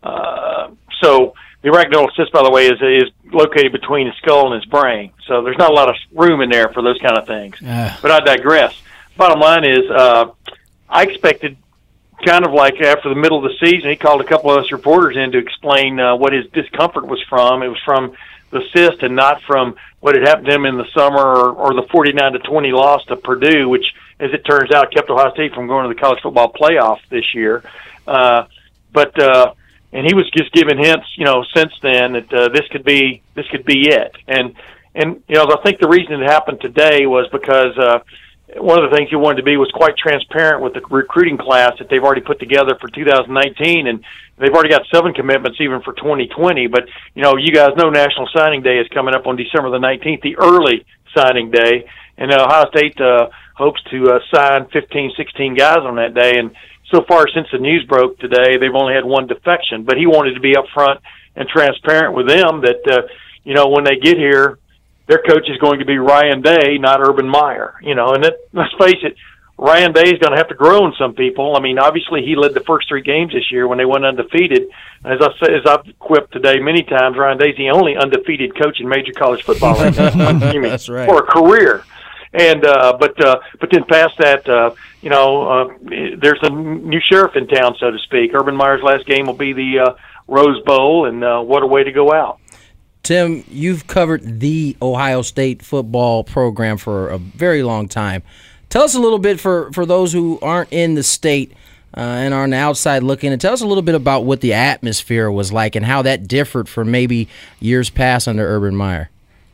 uh, so the arachnoidal cyst, by the way, is is located between his skull and his brain. So there's not a lot of room in there for those kind of things. Uh. But I digress. Bottom line is uh, I expected kind of like after the middle of the season, he called a couple of us reporters in to explain uh, what his discomfort was from. It was from the cyst and not from what had happened to him in the summer or, or the forty-nine to twenty loss to Purdue, which, as it turns out, kept Ohio State from going to the college football playoff this year. Uh, but uh, and he was just giving hints, you know, since then that uh, this could be this could be it. And and you know, I think the reason it happened today was because uh, one of the things he wanted to be was quite transparent with the recruiting class that they've already put together for two thousand nineteen, and they've already got seven commitments even for twenty twenty. But, you know, you guys know National Signing Day is coming up on December the nineteenth, the early signing day, and uh, Ohio State uh, hopes to uh, sign fifteen, sixteen guys on that day. And so far, since the news broke today, they've only had one defection. But he wanted to be upfront and transparent with them that, uh, you know, when they get here, their coach is going to be Ryan Day, not Urban Meyer. You know, and that, let's face it, Ryan Day's going to have to grow on some people. I mean, obviously he led the first three games this year when they went undefeated. As I say, as I've quipped today many times, Ryan Day's the only undefeated coach in major college football right now. That's right. For a career. And uh, but uh, but then past that, uh, you know, uh, there's a new sheriff in town, so to speak. Urban Meyer's last game will be the uh, Rose Bowl, and uh, what a way to go out. Tim, you've covered the Ohio State football program for a very long time. Tell us a little bit for, for those who aren't in the state uh, and are on the outside looking, and tell us a little bit about what the atmosphere was like and how that differed from maybe years past under Urban Meyer.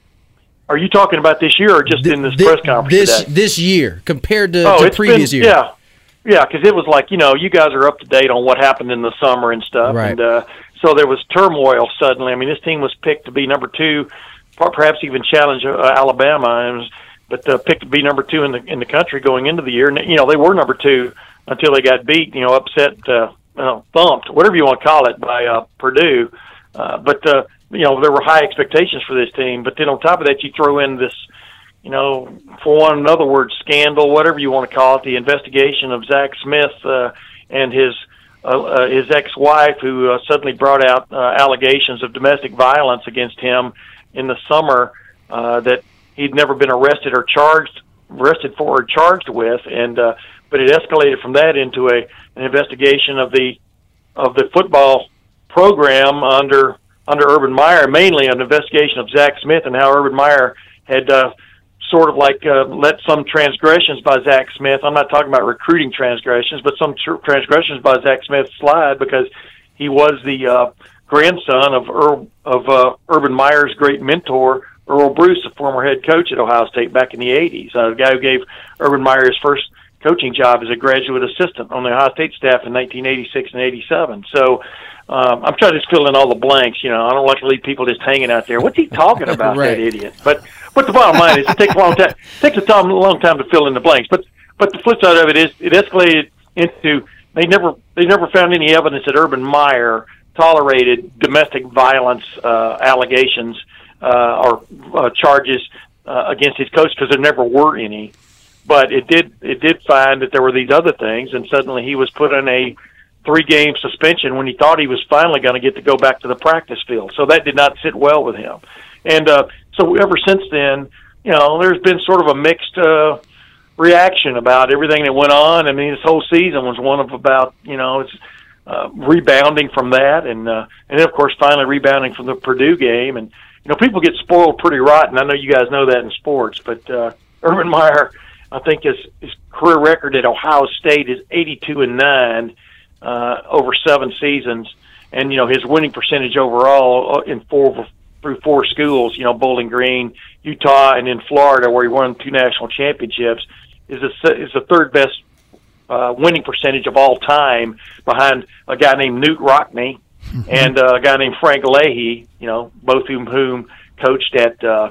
Are you talking about this year or just Th- in this th- press conference this, today? This year compared to, oh, to it's previous been, years. Yeah, yeah, because it was like, you know, you guys are up to date on what happened in the summer and stuff. Right. And uh, so there was turmoil suddenly. I mean, this team was picked to be number two, perhaps even challenge uh, Alabama, and was, but uh, picked to be number two in the in the country going into the year. And, you know, they were number two until they got beat, you know, upset, uh, uh, thumped, whatever you want to call it, by uh, Purdue. Uh, but, uh, you know, there were high expectations for this team. But then on top of that, you throw in this, you know, for one another word, scandal, whatever you want to call it, the investigation of Zach Smith uh, and his uh, uh, his ex-wife, who uh, suddenly brought out uh, allegations of domestic violence against him in the summer uh, that he'd never been arrested or charged, arrested for or charged with, and uh, but it escalated from that into a an investigation of the of the football program under under Urban Meyer, mainly an investigation of Zach Smith and how Urban Meyer had uh, sort of like uh, let some transgressions by Zach Smith. I'm not talking about recruiting transgressions, but some tr- transgressions by Zach Smith slide because he was the uh, grandson of Ur- of uh, Urban Meyer's great mentor, Earl Bruce, a former head coach at Ohio State back in the eighties, uh, the guy who gave Urban Meyer his first coaching job as a graduate assistant on the Ohio State staff in nineteen eighty-six and eighty-seven. So um, I'm trying to just fill in all the blanks. You know, I don't like to leave people just hanging out there. What's he talking about, Right. that idiot? But but the bottom line is it takes a long time. It takes a time, a long time to fill in the blanks. But but the flip side of it is it escalated into they never they never found any evidence that Urban Meyer tolerated domestic violence uh, allegations uh, or uh, charges uh, against his coach, because there never were any. But it did it did find that there were these other things, and suddenly he was put in a three-game suspension when he thought he was finally going to get to go back to the practice field. So that did not sit well with him. And uh, so ever since then, you know, there's been sort of a mixed uh, reaction about everything that went on. I mean, this whole season was one of about, you know, it's uh, rebounding from that, and uh, and then, of course, finally rebounding from the Purdue game. And, you know, people get spoiled pretty rotten. I know you guys know that in sports, but uh, Urban Meyer, I think his, his career record at Ohio State is eighty-two and nine uh, over seven seasons, and you know his winning percentage overall in four through four schools, you know, Bowling Green, Utah, and in Florida, where he won two national championships, is a, is the third best uh, winning percentage of all time, behind a guy named Newt Rockne and uh, a guy named Frank Leahy, you know, both whom whom coached at uh,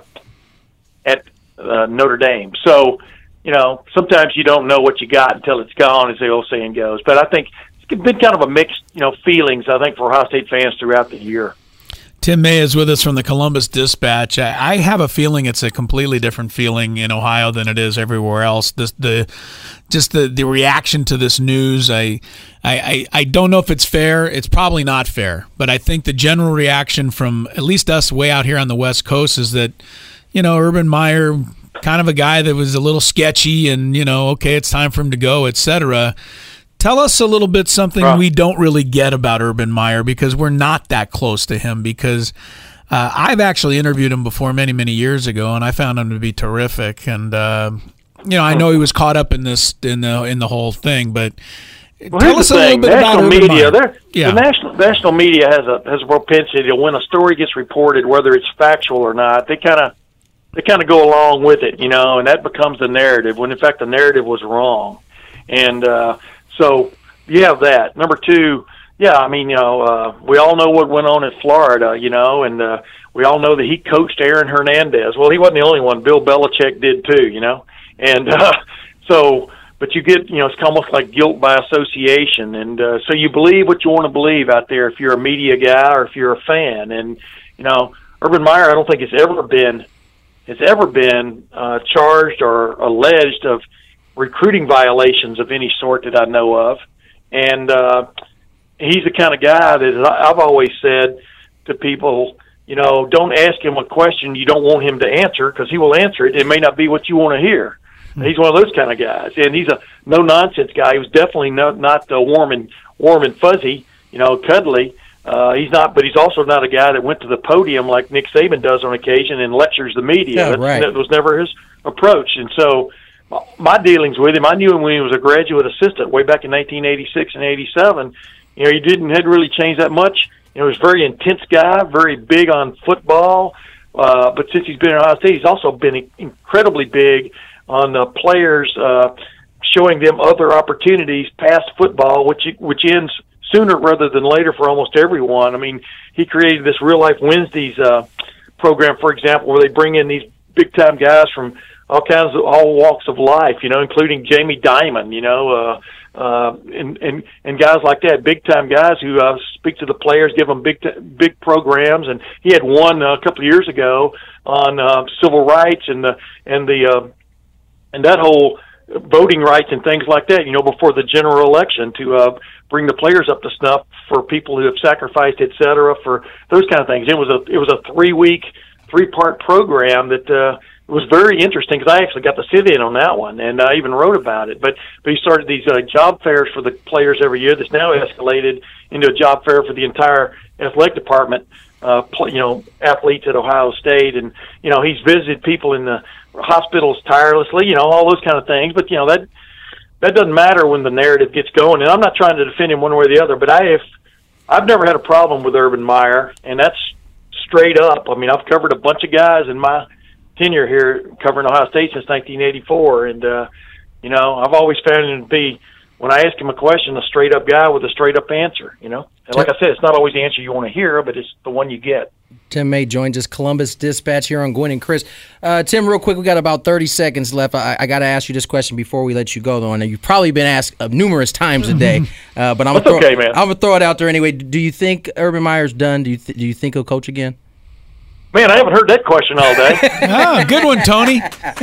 at uh, Notre Dame. So, you know, sometimes you don't know what you got until it's gone, as the old saying goes. But I think it's been kind of a mixed, you know, feelings, I think, for Ohio State fans throughout the year. Tim May is with us from the Columbus Dispatch. I, I have a feeling it's a completely different feeling in Ohio than it is everywhere else. This, the just the, the reaction to this news, I, I, I don't know if it's fair. It's probably not fair. But I think the general reaction from at least us way out here on the West Coast is that, you know, Urban Meyer, kind of a guy that was a little sketchy and, you know, okay, it's time for him to go, et cetera. Tell us a little bit something right. we don't really get about Urban Meyer, because we're not that close to him, because uh, I've actually interviewed him before many, many years ago, and I found him to be terrific. And, uh, you know, I know he was caught up in this, in the, in the whole thing, but well, tell us a little bit national about media, Urban Meyer. Yeah. The national, national media has a, has a propensity to, when a story gets reported, whether it's factual or not, they kind of, they kind of go along with it, you know, and that becomes the narrative, when in fact the narrative was wrong. And, uh, So you have that. Number two, yeah, I mean, you know, uh, we all know what went on in Florida, you know, and uh, we all know that he coached Aaron Hernandez. Well, he wasn't the only one. Bill Belichick did too, you know. And uh, so, but you get, you know, it's almost like guilt by association. And uh, so you believe what you want to believe out there if you're a media guy or if you're a fan. And, you know, Urban Meyer, I don't think has ever been, has ever been uh, charged or alleged of recruiting violations of any sort that I know of. And uh, he's the kind of guy that I've always said to people, you know, don't ask him a question you don't want him to answer, because he will answer it. It may not be what you want to hear. He's one of those kind of guys, and he's a no nonsense guy. He was definitely not not uh, warm and warm and fuzzy, you know, cuddly. Uh, he's not, but he's also not a guy that went to the podium like Nick Saban does on occasion and lectures the media. Yeah, That's, right. That was never his approach. And so, my dealings with him, I knew him when he was a graduate assistant way back in nineteen eighty-six and eighty-seven. You know, he didn't hadn't really changed that much. You know, he was a very intense guy, very big on football. Uh, but since he's been at Ohio State, he's also been incredibly big on the players, uh, showing them other opportunities past football, which which ends sooner rather than later for almost everyone. I mean, he created this Real Life Wednesdays uh, program, for example, where they bring in these big-time guys from all kinds of all walks of life, you know, including Jamie Dimon, you know, uh, uh, and, and and guys like that, big-time guys who uh, speak to the players, give them big t- big programs. And he had one uh, a couple of years ago on uh, civil rights and the and the uh, and that whole voting rights and things like that, you know, before the general election, to uh, bring the players up to snuff for people who have sacrificed, et cetera, for those kind of things. It was a it was a three week, three part program that uh, was very interesting, because I actually got to sit in on that one, and I even wrote about it. But but he started these uh, job fairs for the players every year. That's now escalated into a job fair for the entire athletic department. Uh, play, you know, athletes at Ohio State, and you know, he's visited people in the hospitals tirelessly, you know, all those kind of things. But, you know, that that doesn't matter when the narrative gets going. And I'm not trying to defend him one way or the other, but I have, I've never had a problem with Urban Meyer, and that's straight up. I mean, I've covered a bunch of guys in my tenure here covering Ohio State since nineteen eighty-four. And, uh, you know, I've always found him to be, when I ask him a question, a straight-up guy with a straight-up answer, you know. And like I said, it's not always the answer you want to hear, but it's the one you get. Tim May joins us, Columbus Dispatch, here on Gwynn and Chris. Uh, Tim, real quick, we got about thirty seconds left. I, I got to ask you this question before we let you go, though. I know you've probably been asked uh, numerous times a day, uh, but I'm That's gonna throw, okay, man. I'm gonna throw it out there anyway. Do you think Urban Meyer's done? Do you th- do you think he'll coach again? Man, I haven't heard that question all day. Ah, good one, Tony.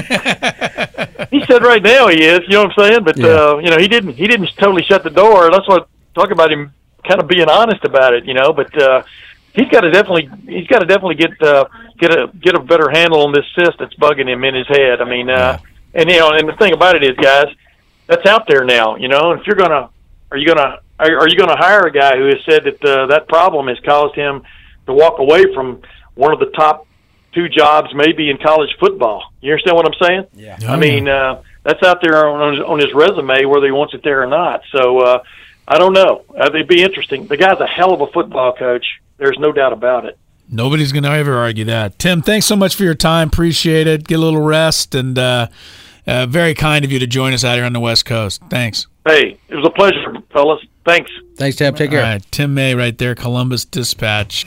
He said right now he is, you know what I'm saying? But, Yeah. uh, you know, he didn't he didn't totally shut the door. That's what talk about him kind of being honest about it, you know. But uh, he's got to definitely he's got to definitely get uh, get a get a better handle on this cyst that's bugging him in his head. I mean, uh, and you know, and the thing about it is, guys, that's out there now. You know, if you're gonna are you gonna are, are you gonna hire a guy who has said that uh, that problem has caused him to walk away from one of the top two jobs maybe in college football? You understand what I'm saying? Yeah. I mean, uh, that's out there on his, on his resume, whether he wants it there or not. So uh, I don't know. Uh, it'd be interesting. The guy's a hell of a football coach. There's no doubt about it. Nobody's going to ever argue that. Tim, thanks so much for your time. Appreciate it. Get a little rest, and uh, uh, very kind of you to join us out here on the West Coast. Thanks. Hey, it was a pleasure, fellas. Thanks. Thanks, Tim. Take care. All right, Tim May right there, Columbus Dispatch.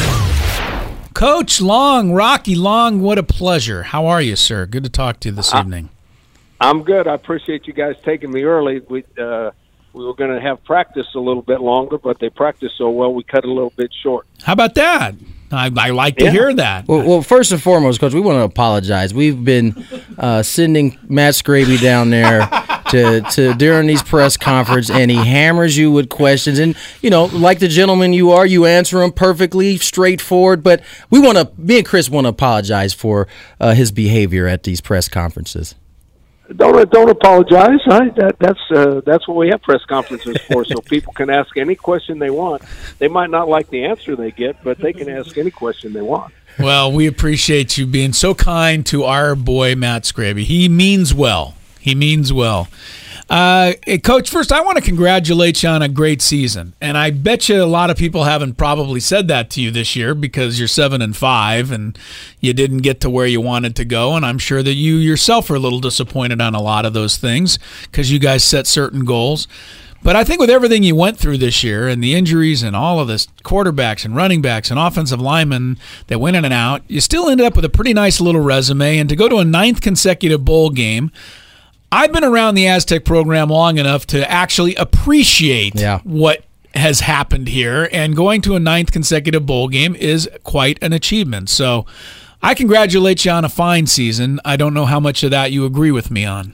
Coach Long, Rocky Long, what a pleasure. How are you, sir? Good to talk to you this I, evening. I'm good. I appreciate you guys taking me early. We uh, we were going to have practice a little bit longer, but they practiced so well we cut it a little bit short. How about that? I, I like to Yeah. hear that. Well, well, first and foremost, Coach, we want to apologize. We've been uh, sending Matt Scraby down there to, to during these press conferences, and he hammers you with questions. And, you know, like the gentleman you are, you answer them perfectly, straightforward. But we want to, me and Chris want to apologize for uh, his behavior at these press conferences. Don't don't apologize. Right? That that's uh, that's what we have press conferences for, so people can ask any question they want. They might not like the answer they get, but they can ask any question they want. Well, we appreciate you being so kind to our boy, Matt Scraby. He means well. He means well. Uh, hey, Coach, first, I want to congratulate you on a great season. And I bet you a lot of people haven't probably said that to you this year because you're seven and five and you didn't get to where you wanted to go. And I'm sure that you yourself are a little disappointed on a lot of those things because you guys set certain goals. But I think with everything you went through this year and the injuries and all of this, quarterbacks and running backs and offensive linemen that went in and out, you still ended up with a pretty nice little resume. And to go to a ninth consecutive bowl game, I've been around the Aztec program long enough to actually appreciate Yeah. what has happened here, and going to a ninth consecutive bowl game is quite an achievement. So I congratulate you on a fine season. I don't know how much of that you agree with me on.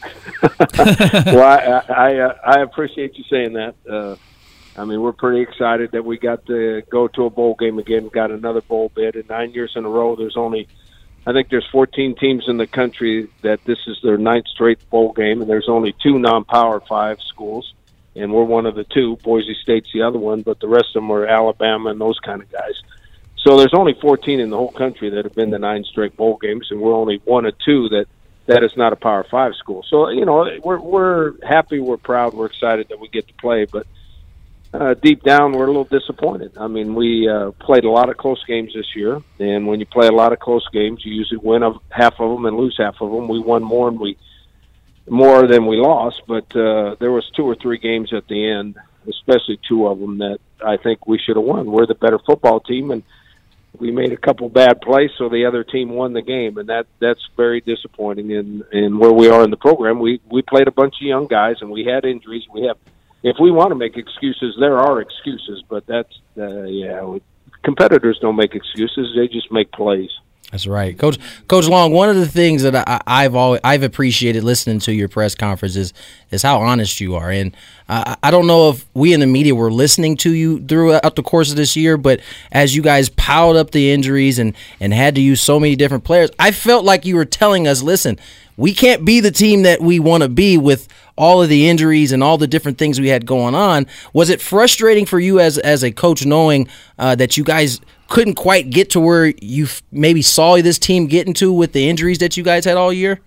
well, I I, uh, I appreciate you saying that. Uh, I mean, we're pretty excited that we got to go to a bowl game again. Got another bowl bid in nine years in a row. There's only, I think, there's fourteen teams in the country that this is their ninth straight bowl game, and there's only two non-Power Five schools, and we're one of the two. Boise State's the other one, but the rest of them are Alabama and those kind of guys. So there's only fourteen in the whole country that have been to nine straight bowl games, and we're only one of two that that is not a Power Five school. So you know, we're we're happy, we're proud, we're excited that we get to play, but. Uh, deep down, we're a little disappointed. I mean, we uh, played a lot of close games this year, and when you play a lot of close games, you usually win of half of them and lose half of them. We won more and we more than we lost, but uh, there was two or three games at the end, especially two of them that I think we should have won. We're the better football team, and we made a couple bad plays, so the other team won the game, and that that's very disappointing. In in where we are in the program, we we played a bunch of young guys, and we had injuries. We have. If we want to make excuses, there are excuses, but that's, uh, yeah, competitors don't make excuses. They just make plays. That's right. Coach Coach Long, one of the things that I, I've always, I've appreciated listening to your press conferences is how honest you are. And uh, I don't know if we in the media were listening to you throughout the course of this year, but as you guys piled up the injuries and, and had to use so many different players, I felt like you were telling us, listen, we can't be the team that we want to be with all of the injuries and all the different things we had going on. Was it frustrating for you as as a coach knowing uh, that you guys couldn't quite get to where you f- maybe saw this team getting to with the injuries that you guys had all year?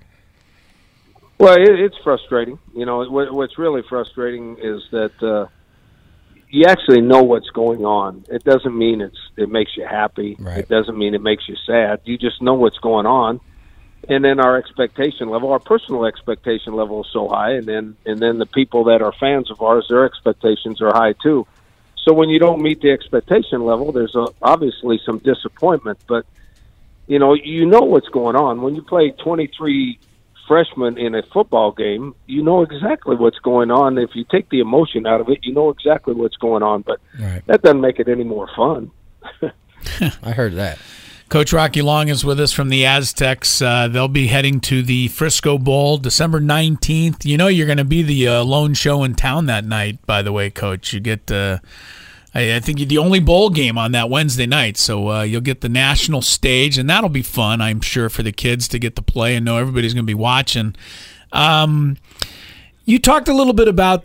Well, it, it's frustrating. You know, what, what's really frustrating is that uh, you actually know what's going on. It doesn't mean it's it makes you happy. Right. It doesn't mean it makes you sad. You just know what's going on. And then our expectation level, our personal expectation level is so high, and then and then the people that are fans of ours, their expectations are high too. So when you don't meet the expectation level, there's a, obviously some disappointment. But you know, you know what's going on when you play twenty-three freshmen in a football game. You know exactly what's going on. If you take the emotion out of it, you know exactly what's going on. But right. That doesn't make it any more fun. I heard that. Coach Rocky Long is with us from the Aztecs. Uh, they'll be heading to the Frisco Bowl December nineteenth. You know you're going to be the uh, lone show in town that night, by the way, Coach. You get, uh, I, I think, you're the only bowl game on that Wednesday night, so uh, you'll get the national stage, and that'll be fun, I'm sure, for the kids to get to play and know everybody's going to be watching. Um, you talked a little bit about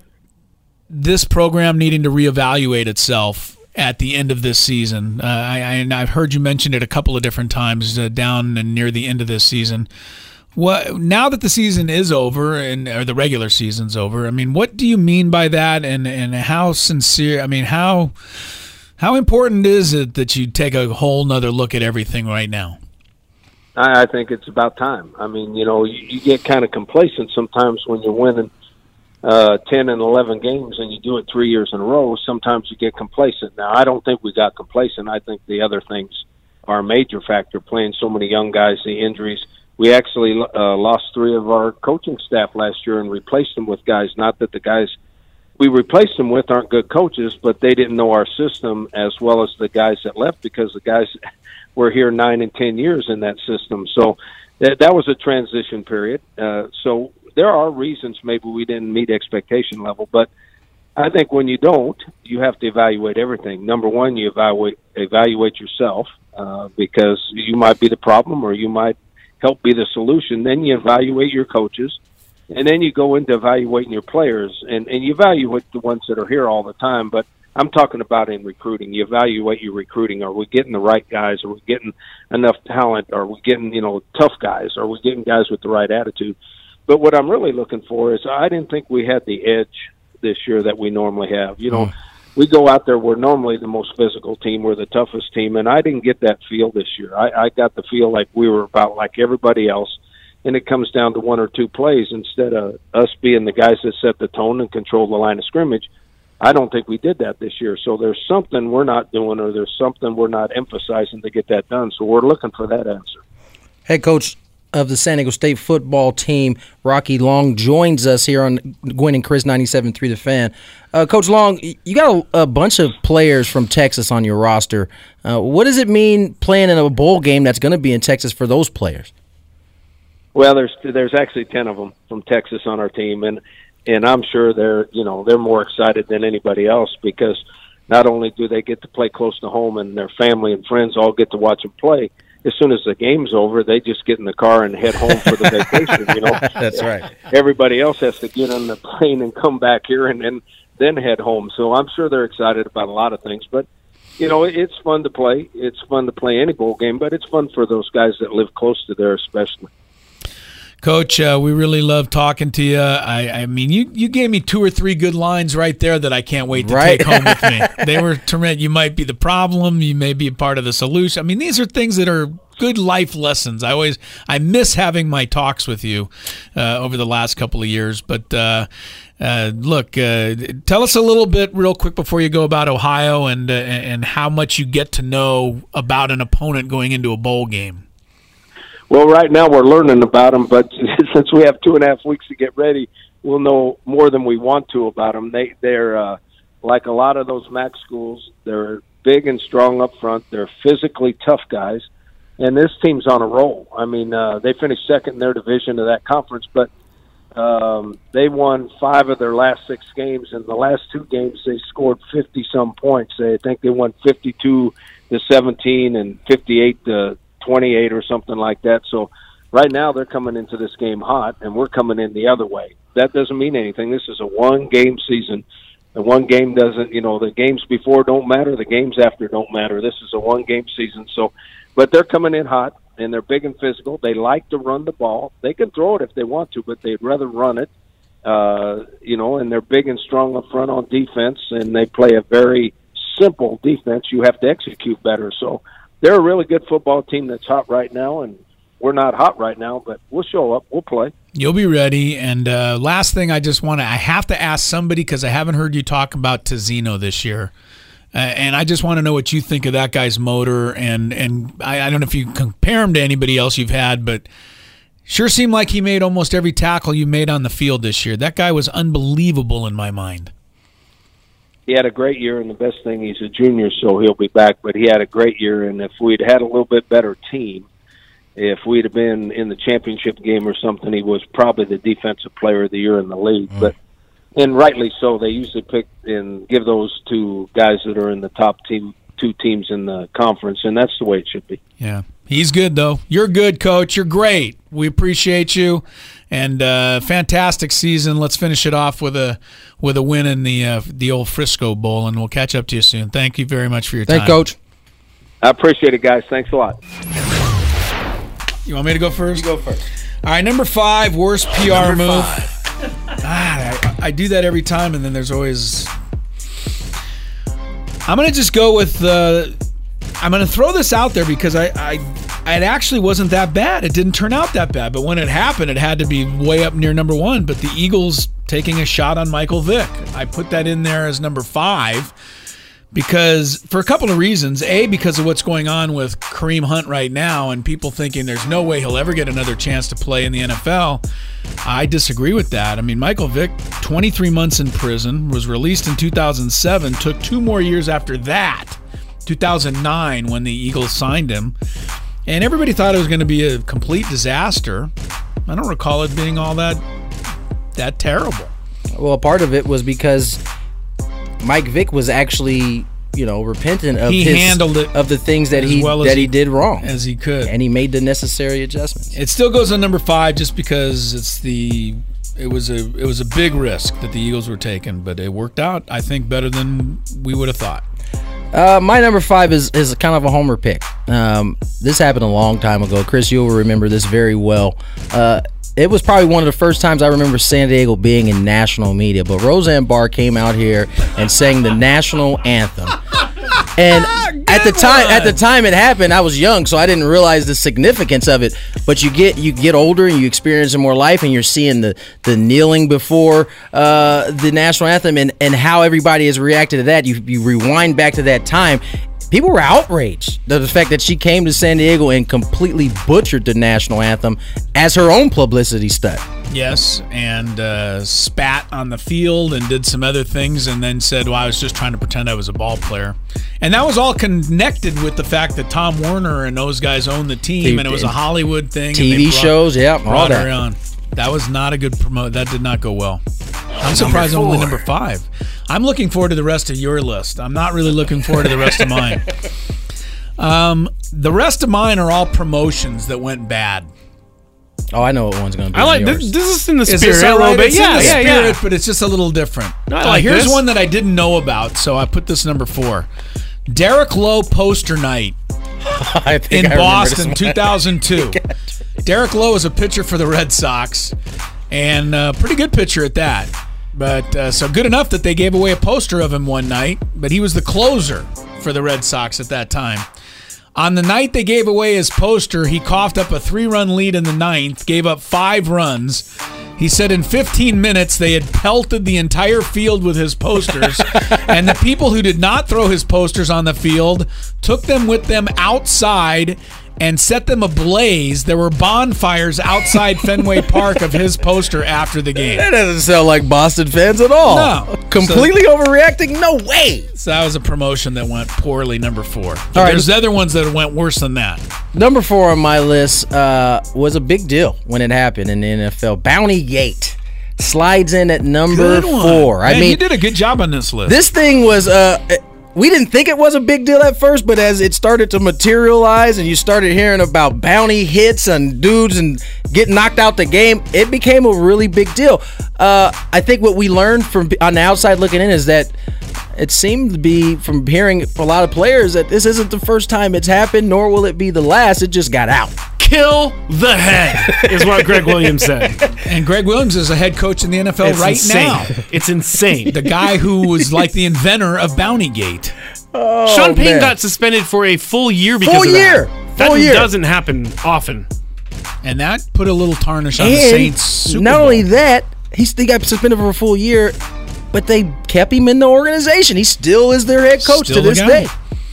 this program needing to reevaluate itself at the end of this season. Uh, I, I, and I've heard you mention it a couple of different times uh, down and near the end of this season. What, now that the season is over, and or the regular season's over, I mean, what do you mean by that, and, and how sincere, I mean, how how important is it that you take a whole nother look at everything right now? I, I think it's about time. I mean, you know, you, you get kind of complacent sometimes when you're winning Uh, ten and eleven games, and you do it three years in a row. Sometimes you get complacent. Now, I don't think we got complacent. I think the other things are a major factor. Playing so many young guys, the injuries. We actually uh, lost three of our coaching staff last year and replaced them with guys. Not that the guys we replaced them with aren't good coaches, but they didn't know our system as well as the guys that left, because the guys were here nine and ten years in that system. So that that was a transition period. Uh, so. There are reasons maybe we didn't meet expectation level, but I think when you don't, you have to evaluate everything. Number one, you evaluate evaluate yourself uh, because you might be the problem or you might help be the solution. Then you evaluate your coaches, and then you go into evaluating your players, and, and you evaluate the ones that are here all the time. But I'm talking about in recruiting. You evaluate your recruiting. Are we getting the right guys? Are we getting enough talent? Are we getting, you know, tough guys? Are we getting guys with the right attitude? But what I'm really looking for is I didn't think we had the edge this year that we normally have. You know, mm. we go out there, we're normally the most physical team, we're the toughest team, and I didn't get that feel this year. I, I got the feel like we were about like everybody else, and it comes down to one or two plays instead of us being the guys that set the tone and control the line of scrimmage. I don't think we did that this year. So there's something we're not doing, or there's something we're not emphasizing to get that done. So we're looking for that answer. Head coach of the San Diego State football team, Rocky Long, joins us here on Gwynn and Chris ninety-seven point three The Fan. Uh, Coach Long, you got a, a bunch of players from Texas on your roster. Uh, what does it mean playing in a bowl game that's going to be in Texas for those players? Well, there's there's actually ten of them from Texas on our team, and and I'm sure they're you know they're more excited than anybody else because not only do they get to play close to home and their family and friends all get to watch them play, as soon as the game's over, they just get in the car and head home for the vacation. You know, that's right. Everybody else has to get on the plane and come back here and then then head home. So I'm sure they're excited about a lot of things, but. You know, it's fun to play. It's fun to play any bowl game, but it's fun for those guys that live close to there especially. Coach, uh, we really love talking to you. I, I mean, you, you gave me two or three good lines right there that I can't wait to right? take home with me. They were tremendous. You might be the problem. You may be a part of the solution. I mean, these are things that are good life lessons. I always I miss having my talks with you uh, over the last couple of years. But uh, uh, look, uh, tell us a little bit real quick before you go about Ohio and uh, and how much you get to know about an opponent going into a bowl game. Well, right now we're learning about them, but since we have two and a half weeks to get ready, we'll know more than we want to about them. They, they're uh, like a lot of those MAC schools. They're big and strong up front. They're physically tough guys, and this team's on a roll. I mean, uh, they finished second in their division of that conference, but um, they won five of their last six games. In the last two games, they scored fifty-some points. I think they won fifty-two to seventeen and fifty-eight to twenty-eight or something like that. So right now they're coming into this game hot, and we're coming in the other way. That doesn't mean anything. This is a one-game season. The one game doesn't, you know, the games before don't matter. The games after don't matter. This is a one-game season. So, but they're coming in hot, and they're big and physical. They like to run the ball. They can throw it if they want to, but they'd rather run it. Uh, you know, and they're big and strong up front on defense, and they play a very simple defense. You have to execute better. So, they're a really good football team that's hot right now, and we're not hot right now, but we'll show up. We'll play. You'll be ready. And uh, last thing I just want to – I have to ask somebody because I haven't heard you talk about Tizino this year. Uh, and I just want to know what you think of that guy's motor. And, and I, I don't know if you compare him to anybody else you've had, but sure seemed like he made almost every tackle you made on the field this year. That guy was unbelievable in my mind. He had a great year, and the best thing, he's a junior, so he'll be back. But he had a great year, and if we'd had a little bit better team, if we'd have been in the championship game or something, he was probably the defensive player of the year in the league. Mm. But and rightly so, they usually pick and give those to guys that are in the top team, two teams in the conference, and that's the way it should be. Yeah, he's good though. You're good, Coach. You're great. We appreciate you. And uh, fantastic season. Let's finish it off with a with a win in the uh, the old Frisco Bowl, and we'll catch up to you soon. Thank you very much for your time. Thank you, Coach. I appreciate it, guys. Thanks a lot. You want me to go first? You go first. All right, number five, worst P R Number move. five. Ah, I, I do that every time, and then there's always. I'm gonna just go with. Uh, I'm gonna throw this out there because I, I, it actually wasn't that bad. It didn't turn out that bad, but when it happened, it had to be way up near number one. But the Eagles taking a shot on Michael Vick, I put that in there as number five because for a couple of reasons. A, because of what's going on with Kareem Hunt right now, and people thinking there's no way he'll ever get another chance to play in the N F L. I disagree with that. I mean, Michael Vick, twenty-three months in prison, was released in two thousand seven, took two more years after that, two thousand nine, when the Eagles signed him. And everybody thought it was going to be a complete disaster. I don't recall it being all that that terrible. Well, part of it was because Mike Vick was actually, you know, repentant of he his handled it of the things that he well that he, he did wrong as he could, and he made the necessary adjustments. It still goes on number five just because it's the it was a it was a big risk that the Eagles were taking, but it worked out, I think, better than we would have thought. Uh, my number five is, is kind of a homer pick. Um, this happened a long time ago. Chris, you'll remember this very well. Uh, it was probably one of the first times I remember San Diego being in national media, but Roseanne Barr came out here and sang the national anthem. And at the time, at the time it happened, I was young, so I didn't realize the significance of it. But you get you get older and you experience more life, and you're seeing the, the kneeling before uh, the national anthem and, and how everybody has reacted to that. You you rewind back to that time. people were outraged. The, the fact that she came to San Diego and completely butchered the national anthem as her own publicity stunt. Yes, and uh, spat on the field and did some other things and then said, well, I was just trying to pretend I was a ball player. And that was all connected with the fact that Tom Werner and those guys owned the team, and it was a Hollywood thing. T V and brought, shows, yeah, all brought that. her on. That was not a good promote. That did not go well. I'm surprised only number five. I'm looking forward to the rest of your list. I'm not really looking forward to the rest of mine. Um, the rest of mine are all promotions that went bad. Oh, I know what one's going to be. I like yours. this. This is in the Is spirit this a all little right? bit. It's Yeah, in the yeah, spirit, yeah. but it's just a little different. No, I Uh, like here's this. one that I didn't know about, so I put this number four. Derek Lowe poster night I think in I remember Boston, this one. two thousand two. Derek Lowe is a pitcher for the Red Sox, and a pretty good pitcher at that. But uh, so good enough that they gave away a poster of him one night, but he was the closer for the Red Sox at that time. On the night they gave away his poster, he coughed up a three-run lead in the ninth, gave up five runs. He said in fifteen minutes they had pelted the entire field with his posters, and the people who did not throw his posters on the field took them with them outside and set them ablaze. There were bonfires outside Fenway Park of his poster after the game. That doesn't sound like Boston fans at all. No. Completely overreacting? No way. So that was a promotion that went poorly, number four. But All right. there's other ones that went worse than that. Number four on my list uh, was a big deal when it happened in the N F L. Bounty Gate slides in at number Good one. four. I Man, mean, you did a good job on this list. this thing was uh we didn't think it was a big deal at first, but as it started to materialize and you started hearing about bounty hits and dudes and getting knocked out the game, it became a really big deal. Uh, I think what we learned from on the outside looking in is that it seemed to be, from hearing a lot of players, that this isn't the first time it's happened, nor will it be the last. It just got out. Kill the head is what Greg Williams said. And Greg Williams is a head coach in the N F L It's right insane. now. It's insane. The guy who was like the inventor of Bountygate. Oh, Sean Payton man. got suspended for a full year because Full of that. year. That Full year. doesn't happen often. And that put a little tarnish on And the Saints Super not Bowl. only that, he still got suspended for a full year, but they kept him in the organization. He still is their head coach Still to the this guy. day.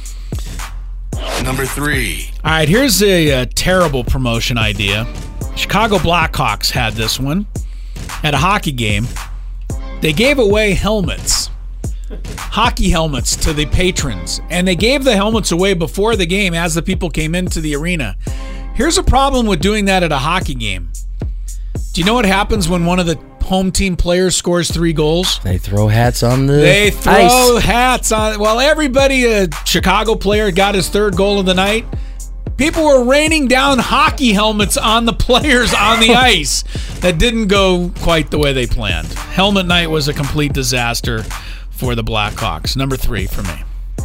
Number three. All right, here's a, a terrible promotion idea. Chicago Blackhawks had this one at a hockey game. They gave away helmets, hockey helmets, to the patrons, and they gave the helmets away before the game as the people came into the arena. Here's a problem with doing that at a hockey game. Do you know what happens when one of the home team players scores three goals? They throw hats on the They throw ice. hats on. Well, everybody, a Chicago player got his third goal of the night. People were raining down hockey helmets on the players on the ice. That didn't go quite the way they planned. Helmet night was a complete disaster for the Blackhawks. Number three for me.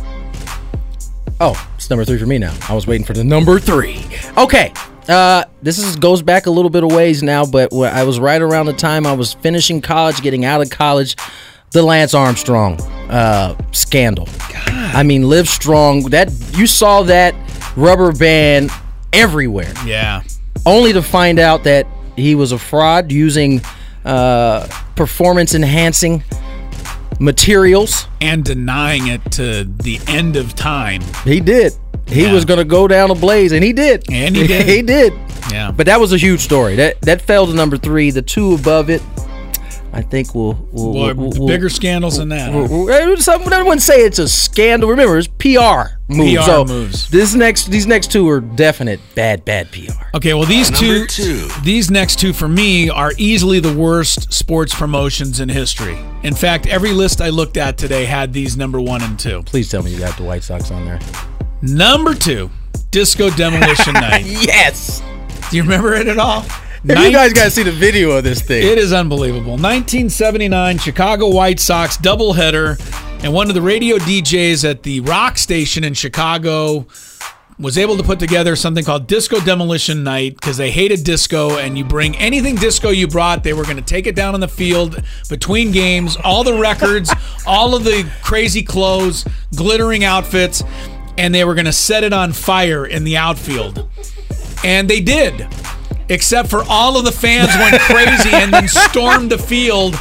Oh, it's number three for me now. I was waiting for the number three. Okay. Uh, this is goes back a little bit of ways now, but wh- I was right around the time I was finishing college, getting out of college. The Lance Armstrong uh, scandal. I mean, Live Strong. That you saw that rubber band everywhere, Yeah. only to find out that he was a fraud using uh, performance-enhancing materials. And denying it to the end of time. He did. He Yeah. was going to go down a blaze, and he did. And he did. he did. Yeah. But that was a huge story. That that fell to number three. The two above it, I think we'll... we'll, Boy, we'll, we'll bigger scandals than that. we'll- huh? we'll- some- I wouldn't say it's a scandal. Remember, it's P R moves. P R so moves. This next, these next two are definite bad, bad P R. Okay, well these two, Number two. these next two for me are easily the worst sports promotions in history. In fact, every list I looked at today had these number one and two. Please tell me you got the White Sox on there. Number two, Disco Demolition Night. Yes. Do you remember it at all? If you guys got to see the video of this thing. It is unbelievable. nineteen seventy-nine Chicago White Sox doubleheader, and one of the radio D Js at the rock station in Chicago was able to put together something called Disco Demolition Night because they hated disco, and you bring anything disco you brought, they were going to take it down on the field between games, all the records, all of the crazy clothes, glittering outfits, and they were going to set it on fire in the outfield. And they did. Except for all of the fans went crazy and then stormed the field,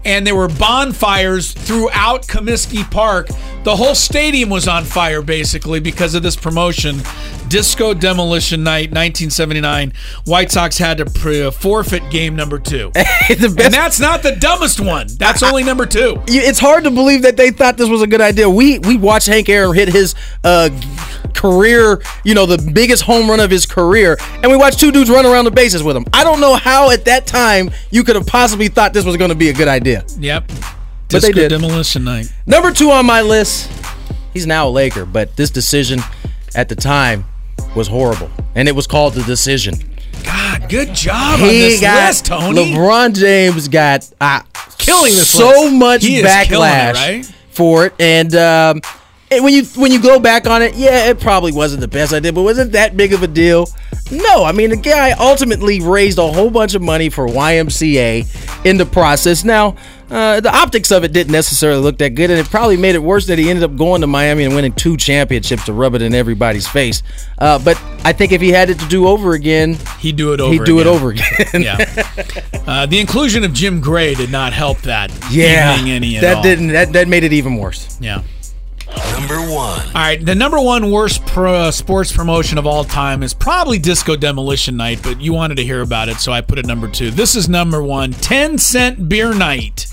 and there were bonfires throughout Comiskey Park. The whole stadium was on fire, basically, because of this promotion. Disco Demolition Night, nineteen seventy-nine. White Sox had to pre- forfeit game number two. The best- And that's not the dumbest one. That's only number two. You- It's hard to believe that they thought this was a good idea. We we watched Hank Aaron hit his uh, career, you know, the biggest home run of his career, and we watched two dudes run around the bases with him. I don't know how at that time you could have possibly thought this was going to be a good idea. Yep. But Disco they did. Demolition Night. Number two on my list, he's now a Laker, but this decision at the time was horrible, and it was called The Decision. God, good job on He this got list, Tony. LeBron James got uh, Killing this so list. much He is killing backlash it, right? for it, and um, and when you when you go back on it, yeah, it probably wasn't the best idea, but was it that big of a deal? No, I mean the guy ultimately raised a whole bunch of money for Y M C A in the process. Now, uh, the optics of it didn't necessarily look that good, and it probably made it worse that he ended up going to Miami and winning two championships to rub it in everybody's face. Uh, but I think if he had it to do over again, He'd do it over he'd do again. it over again. Yeah. Uh, the inclusion of Jim Gray did not help that Yeah, evening any at that all. didn't that, that made it even worse. Yeah. Number one. All right, the number one worst pro, sports promotion of all time is probably Disco Demolition Night, but you wanted to hear about it, so I put it number two. This is number one, ten cent beer night.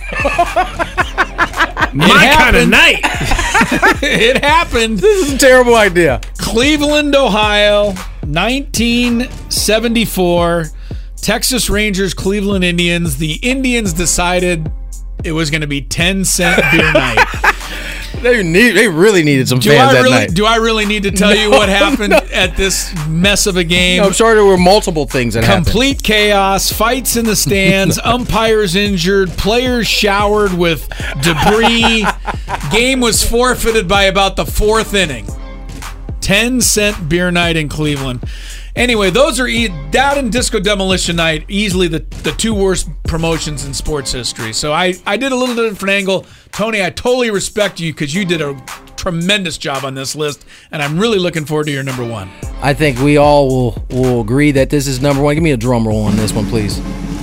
My kind of night. It happened. This is a terrible idea. Cleveland, Ohio, nineteen seventy-four. Texas Rangers, Cleveland Indians. The Indians decided it was going to be ten cent beer night. They need. They really needed some Do fans I that really? night. Do I really need to tell you No, what happened no. at this mess of a game? I'm sure there were multiple things that happened. Complete chaos, fights in the stands, umpires injured, players showered with debris. Game was forfeited by about the fourth inning. ten cent beer night in Cleveland. Anyway, those are e- that and Disco Demolition Night, easily the, the two worst promotions in sports history. So I, I did a little different angle. Tony, I totally respect you because you did a tremendous job on this list, and I'm really looking forward to your number one. I think we all will will agree that this is number one. Give me a drum roll on this one, please.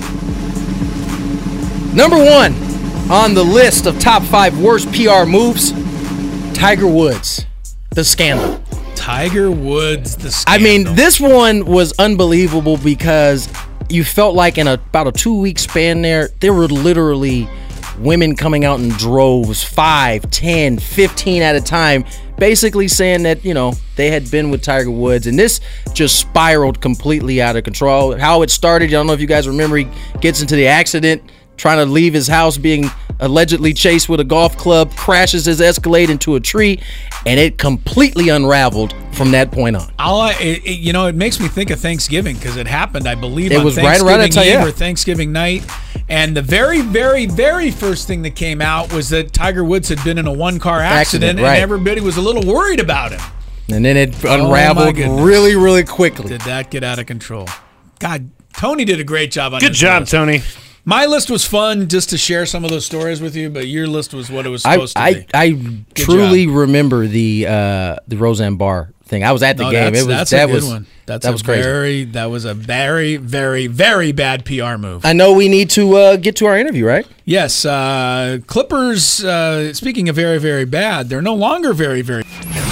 Number one on the list of top five worst P R moves, Tiger Woods, the scandal. Tiger Woods, the I scandal. mean, this one was unbelievable because you felt like in a, about a two-week span there, there were literally women coming out in droves, five, ten, fifteen at a time, basically saying that, you know, they had been with Tiger Woods. And this just spiraled completely out of control. How it started, I don't know if you guys remember, he gets into the accident, trying to leave his house, being allegedly chased with a golf club, crashes his Escalade into a tree, and it completely unraveled from that point on. All I, it, it- you know, it makes me think of Thanksgiving because it happened, I believe, It on was right Thanksgiving around that time, Eve yeah. or Thanksgiving night. And the very, very, very first thing that came out was that Tiger Woods had been in a one-car accident, Accident, right. and everybody was a little worried about him. And then it Oh, my unraveled goodness. really, really quickly. Did that get out of control? God, Tony did a great job on Good this job, list. Tony. My list was fun just to share some of those stories with you, but your list was what it was I, supposed to I, be. I truly remember the uh, the Roseanne Barr thing. I was at the No, game. that's, It was that's that a good was one. That's that a was crazy. very that was a very very very bad P R move. I know we need to uh, get to our interview, right? Yes, uh, Clippers. Uh, speaking of very very bad, they're no longer very very.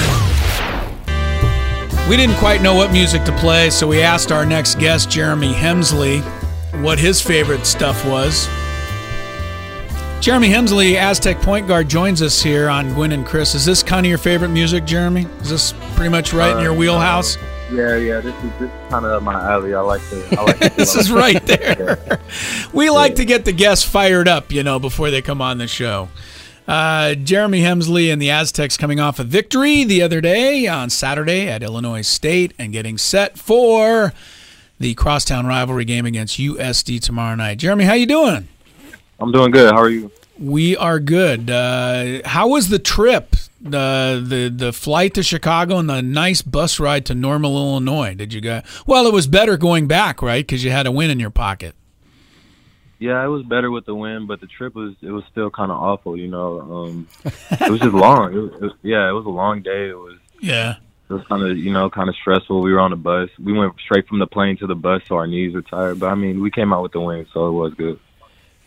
We didn't quite know what music to play, so we asked our next guest, Jeremy Hemsley, what his favorite stuff was. Jeremy Hemsley, Aztec point guard, joins us here on Gwynn and Chris. Is this kind of your favorite music, Jeremy? Is this pretty much right in your wheelhouse? Yeah, yeah. This is this is kind of my alley. I like to. I like to This is right there. We like to get the guests fired up, you know, before they come on the show. Uh, Jeremy Hemsley and the Aztecs coming off a victory the other day on Saturday at Illinois State and getting set for the crosstown rivalry game against U S D tomorrow night. Jeremy, how you doing? I'm doing good. How are you? We are good. Uh, how was the trip? The the the flight to Chicago and the nice bus ride to Normal, Illinois. Did you go? Well, it was better going back, right? Because you had a win in your pocket. Yeah, it was better with the win, but the trip was it was still kind of awful. You know, um, it was just long. It was, it was, yeah, it was a long day. It was. Yeah. It was kind of you know kind of stressful. We were on the bus. We went straight from the plane to the bus, so our knees were tired. But I mean, we came out with the win, so it was good.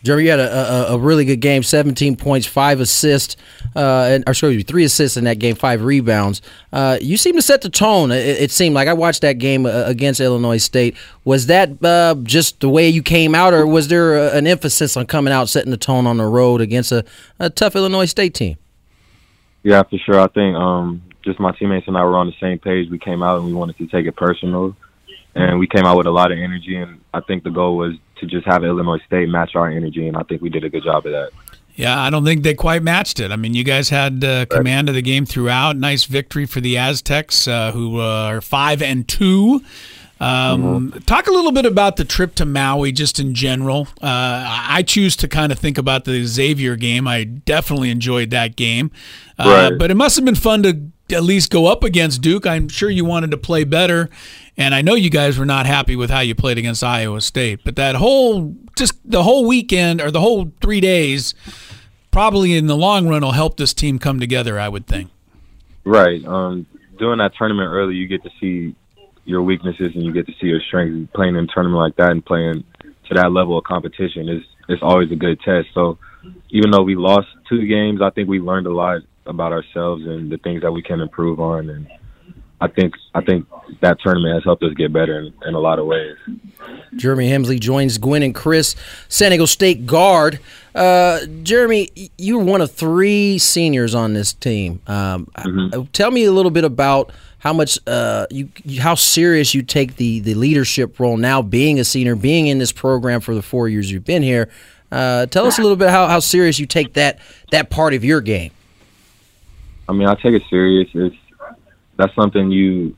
Jeremy, you had a, a, a really good game, seventeen points, five assists, uh, and, or excuse me, three assists in that game, five rebounds. Uh, you seem to set the tone. It, it seemed like I watched that game uh, against Illinois State. Was that uh, just the way you came out, or was there a, an emphasis on coming out, setting the tone on the road against a, a tough Illinois State team? Yeah, for sure. I think um, just my teammates and I were on the same page. We came out and we wanted to take it personal, and we came out with a lot of energy, and I think the goal was to just have Illinois State match our energy, and I think we did a good job of that. Yeah, I don't think they quite matched it. I mean, you guys had uh, command of the game throughout. Nice victory for the Aztecs, uh, who uh, are five and two. Um, mm-hmm. Talk a little bit about the trip to Maui, just in general. Uh, I choose to kind of think about the Xavier game. I definitely enjoyed that game, uh, right. but it must have been fun to at least go up against Duke. I'm sure you wanted to play better, and I know you guys were not happy with how you played against Iowa State. But that whole, just the whole weekend or the whole three days, probably in the long run will help this team come together, I would think. Right. Um, doing that tournament early, you get to see your weaknesses and you get to see your strengths. Playing in a tournament like that and playing to that level of competition is is always a good test. So even though we lost two games, I think we learned a lot about ourselves and the things that we can improve on. And I think I think that tournament has helped us get better in, in a lot of ways. Jeremy Hemsley joins Gwynn and Chris, San Diego State guard. Uh, Jeremy, you were one of three seniors on this team. Um, mm-hmm. Tell me a little bit about how much uh, you, how serious you take the the leadership role now, being a senior, being in this program for the four years you've been here. Uh, tell us a little bit how, how serious you take that that part of your game. I mean, I take it serious. It's that's something you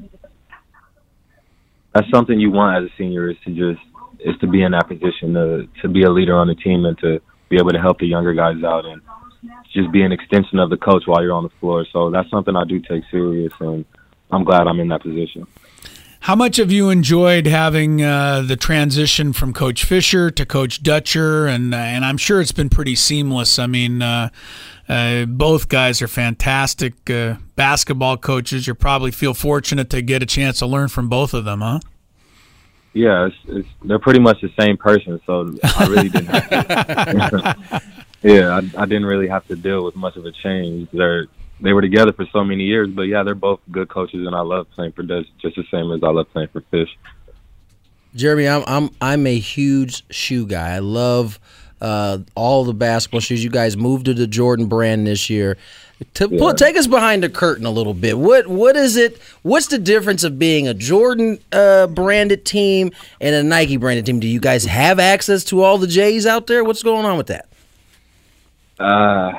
that's something you want as a senior, is to just is to be in that position to to be a leader on the team and to be able to help the younger guys out and just be an extension of the coach while you're on the floor. So that's something I do take serious, and I'm glad I'm in that position. How much have you enjoyed having uh, the transition from Coach Fisher to Coach Dutcher? And and I'm sure it's been pretty seamless. I mean, uh, uh, both guys are fantastic uh, basketball coaches. You probably feel fortunate to get a chance to learn from both of them, huh? Yeah, it's, it's, they're pretty much the same person, so I really didn't have to. Yeah, I, I didn't really have to deal with much of a change. They're They were together for so many years, but yeah, they're both good coaches, and I love playing for Dutch just the same as I love playing for Fish. Jeremy, I'm I'm I'm a huge shoe guy. I love uh, all the basketball shoes. You guys moved to the Jordan brand this year. To yeah. pull, take us behind the curtain a little bit. What what is it? What's the difference of being a Jordan uh, branded team and a Nike branded team? Do you guys have access to all the J's out there? What's going on with that? Uh,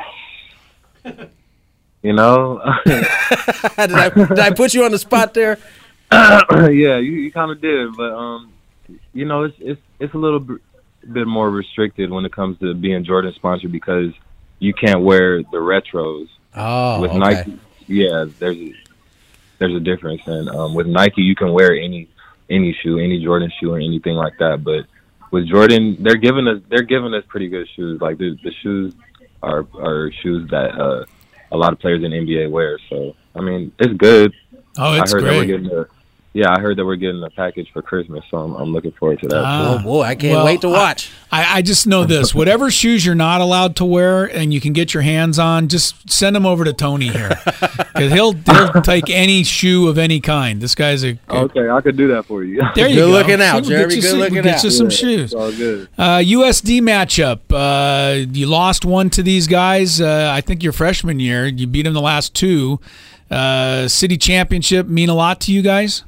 you know, did I did I put you on the spot there? yeah, you, you kind of did, but um, you know, it's it's it's a little bit more restricted when it comes to being Jordan sponsored because you can't wear the retros. Oh, with okay. Nike, yeah, there's a, there's a difference, and um, with Nike, you can wear any any shoe, any Jordan shoe, or anything like that. But with Jordan, they're giving us they're giving us pretty good shoes. Like the the shoes are are shoes that uh, a lot of players in the N B A wear. So I mean, it's good. Oh, it's I heard great. That we're getting a, yeah, I heard that we're getting a package for Christmas, so I'm, I'm looking forward to that. Ah, oh boy, I can't well, wait to watch. I, I just know this: whatever shoes you're not allowed to wear and you can get your hands on, just send them over to Tony here, because he'll he'll take any shoe of any kind. This guy's a, a okay. I could do that for you. There you good go. looking out, We'll Jeremy. Good some, looking we'll get out. you some yeah, shoes. It's all good. Uh, U S D matchup. Uh, you lost one to these guys. Uh, I think your freshman year, you beat them the last two. Uh, city championship mean a lot to you guys?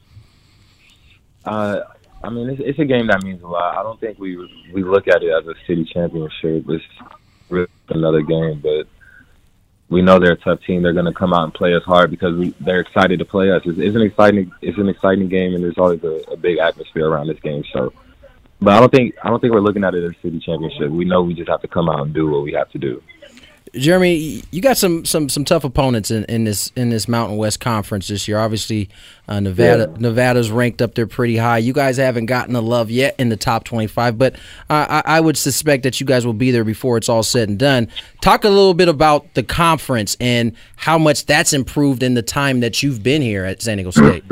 Uh, I mean, it's, it's a game that means a lot. I don't think we we look at it as a city championship. It's really another game, but we know they're a tough team. They're going to come out and play us hard because we, they're excited to play us. It's, it's an exciting it's an exciting game, and there's always a, a big atmosphere around this game. So, but I don't think I don't think we're looking at it as a city championship. We know we just have to come out and do what we have to do. Jeremy, you got some some some tough opponents in, in this in this Mountain West Conference this year. Obviously, uh, Nevada yeah. Nevada's ranked up there pretty high. You guys haven't gotten the love yet in the top twenty-five, but uh, I, I would suspect that you guys will be there before it's all said and done. Talk a little bit about the conference and how much that's improved in the time that you've been here at San Diego State.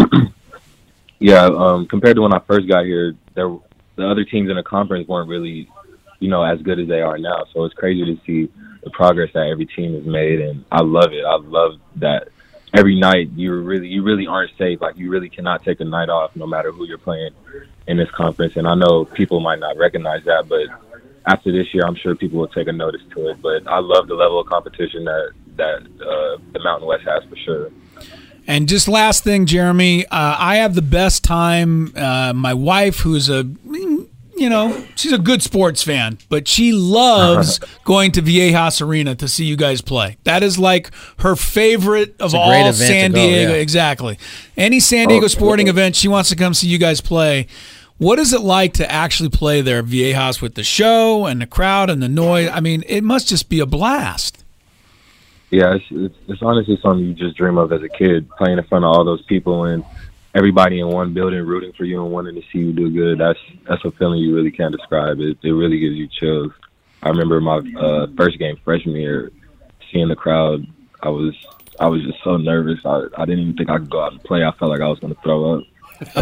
Yeah, um, compared to when I first got here, there the other teams in the conference weren't really you know, as good as they are now. So it's crazy to see the progress that every team has made, and I love it. I love that every night you really you really aren't safe. Like, you really cannot take a night off no matter who you're playing in this conference. And I know people might not recognize that, but after this year, I'm sure people will take a notice to it. But I love the level of competition that, that uh, the Mountain West has for sure. And just last thing, Jeremy, uh, I have the best time. Uh, my wife, who's a, you know, she's a good sports fan, but she loves going to Viejas Arena to see you guys play. That is like her favorite of all San Diego. Go, yeah. Exactly. Any San Diego oh, sporting okay. event, she wants to come see you guys play. What is it like to actually play there, Viejas, with the show and the crowd and the noise? I mean, it must just be a blast. Yeah, it's, it's, it's honestly something you just dream of as a kid, playing in front of all those people and everybody in one building rooting for you and wanting to see you do good. That's that's a feeling you really can't describe. It it really gives you chills. I remember my uh, first game freshman year, seeing the crowd. I was I was just so nervous. I I didn't even think I could go out and play. I felt like I was going to throw up.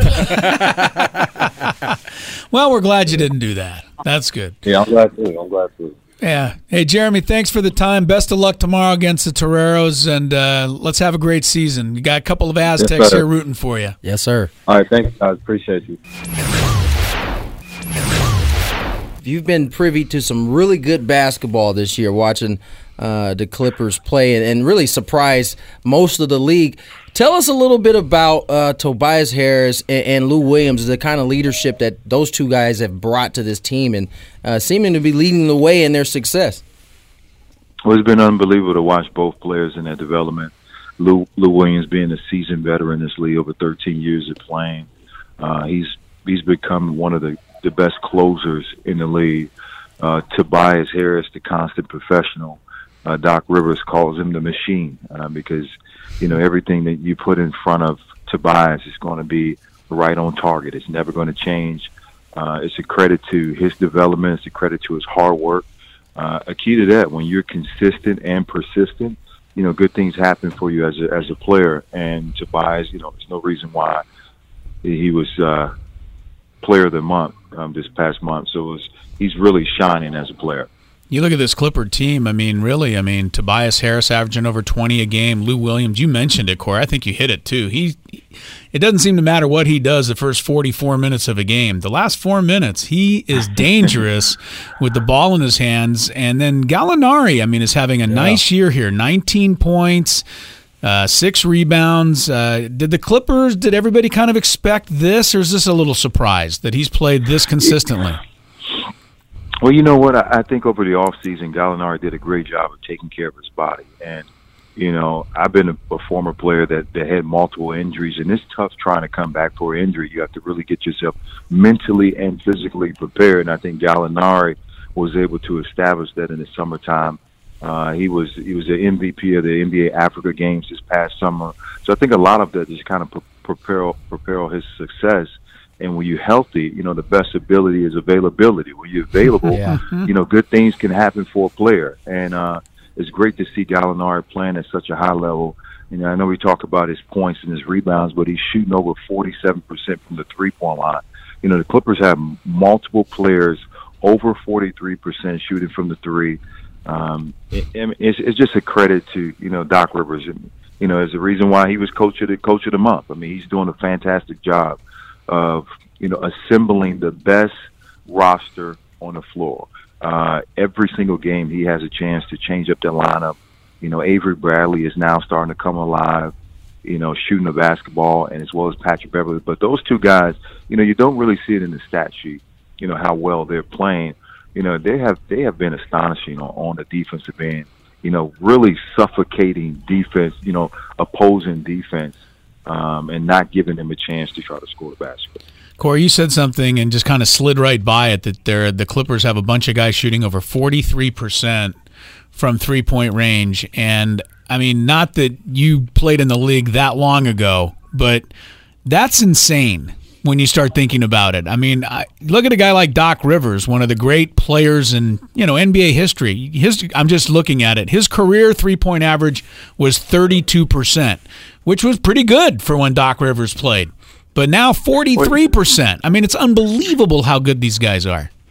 Well, we're glad you didn't do that. That's good. Yeah, I'm glad to. I'm glad to. Yeah. Hey, Jeremy, thanks for the time. Best of luck tomorrow against the Toreros, and uh, let's have a great season. You got a couple of Aztecs yes, here rooting for you. Yes, sir. All right, thanks, guys. Appreciate you. You've been privy to some really good basketball this year, watching uh, the Clippers play and, and really surprised most of the league. Tell us a little bit about uh, Tobias Harris and, and Lou Williams, the kind of leadership that those two guys have brought to this team and uh, seeming to be leading the way in their success. Well, it's been unbelievable to watch both players in their development. Lou, Lou Williams being a seasoned veteran in this league, over thirteen years of playing. Uh, he's he's become one of the, the best closers in the league. Uh, Tobias Harris, the constant professional. Uh, Doc Rivers calls him the machine uh, because, you know, everything that you put in front of Tobias is going to be right on target. It's never going to change. Uh, it's a credit to his development. It's a credit to his hard work. Uh, a key to that, when you're consistent and persistent, you know, good things happen for you as a, as a player. And Tobias, you know, there's no reason why he was uh, player of the month um, this past month. So it was, he's really shining as a player. You look at this Clipper team, I mean, really, I mean, Tobias Harris averaging over twenty a game. Lou Williams, you mentioned it, Corey. I think you hit it, too. He, It doesn't seem to matter what he does the first forty-four minutes of a game. The last four minutes, he is dangerous with the ball in his hands. And then Gallinari, I mean, is having a yeah. nice year here. nineteen points, uh, six rebounds. Uh, did the Clippers, did everybody kind of expect this, or is this a little surprise that he's played this consistently? Well, you know what? I, I think over the offseason, Gallinari did a great job of taking care of his body. And, you know, I've been a, a former player that, that had multiple injuries, and it's tough trying to come back for an injury. You have to really get yourself mentally and physically prepared. And I think Gallinari was able to establish that in the summertime. Uh, he was he was the M V P of the N B A Africa Games this past summer. So I think a lot of that just kind of pre- prepare prepare his success. And when you're healthy, you know, the best ability is availability. When you're available, yeah. you know, good things can happen for a player. And uh, it's great to see Gallinari playing at such a high level. You know, I know we talk about his points and his rebounds, but he's shooting over forty-seven percent from the three-point line. You know, the Clippers have multiple players over forty-three percent shooting from the three. Um, it, it's, it's just a credit to, you know, Doc Rivers. You know, there's a reason why he was coach of the, coach of the month. I mean, he's doing a fantastic job of, you know, assembling the best roster on the floor. Uh, every single game he has a chance to change up the lineup. You know, Avery Bradley is now starting to come alive, you know, shooting the basketball, and as well as Patrick Beverly. But those two guys, you know, you don't really see it in the stat sheet, you know, how well they're playing. You know, they have they have been astonishing on, on the defensive end, you know, really suffocating defense, you know, opposing defense. Um, and not giving them a chance to try to score the basket. Corey, you said something and just kind of slid right by it, that they're, the Clippers have a bunch of guys shooting over forty-three percent from three-point range. And, I mean, not that you played in the league that long ago, but that's insane when you start thinking about it. I mean, I, look at a guy like Doc Rivers, one of the great players in, you know, N B A history. His, I'm just looking at it. His career three-point average was thirty-two percent, which was pretty good for when Doc Rivers played. But now forty-three percent. I mean, it's unbelievable how good these guys are.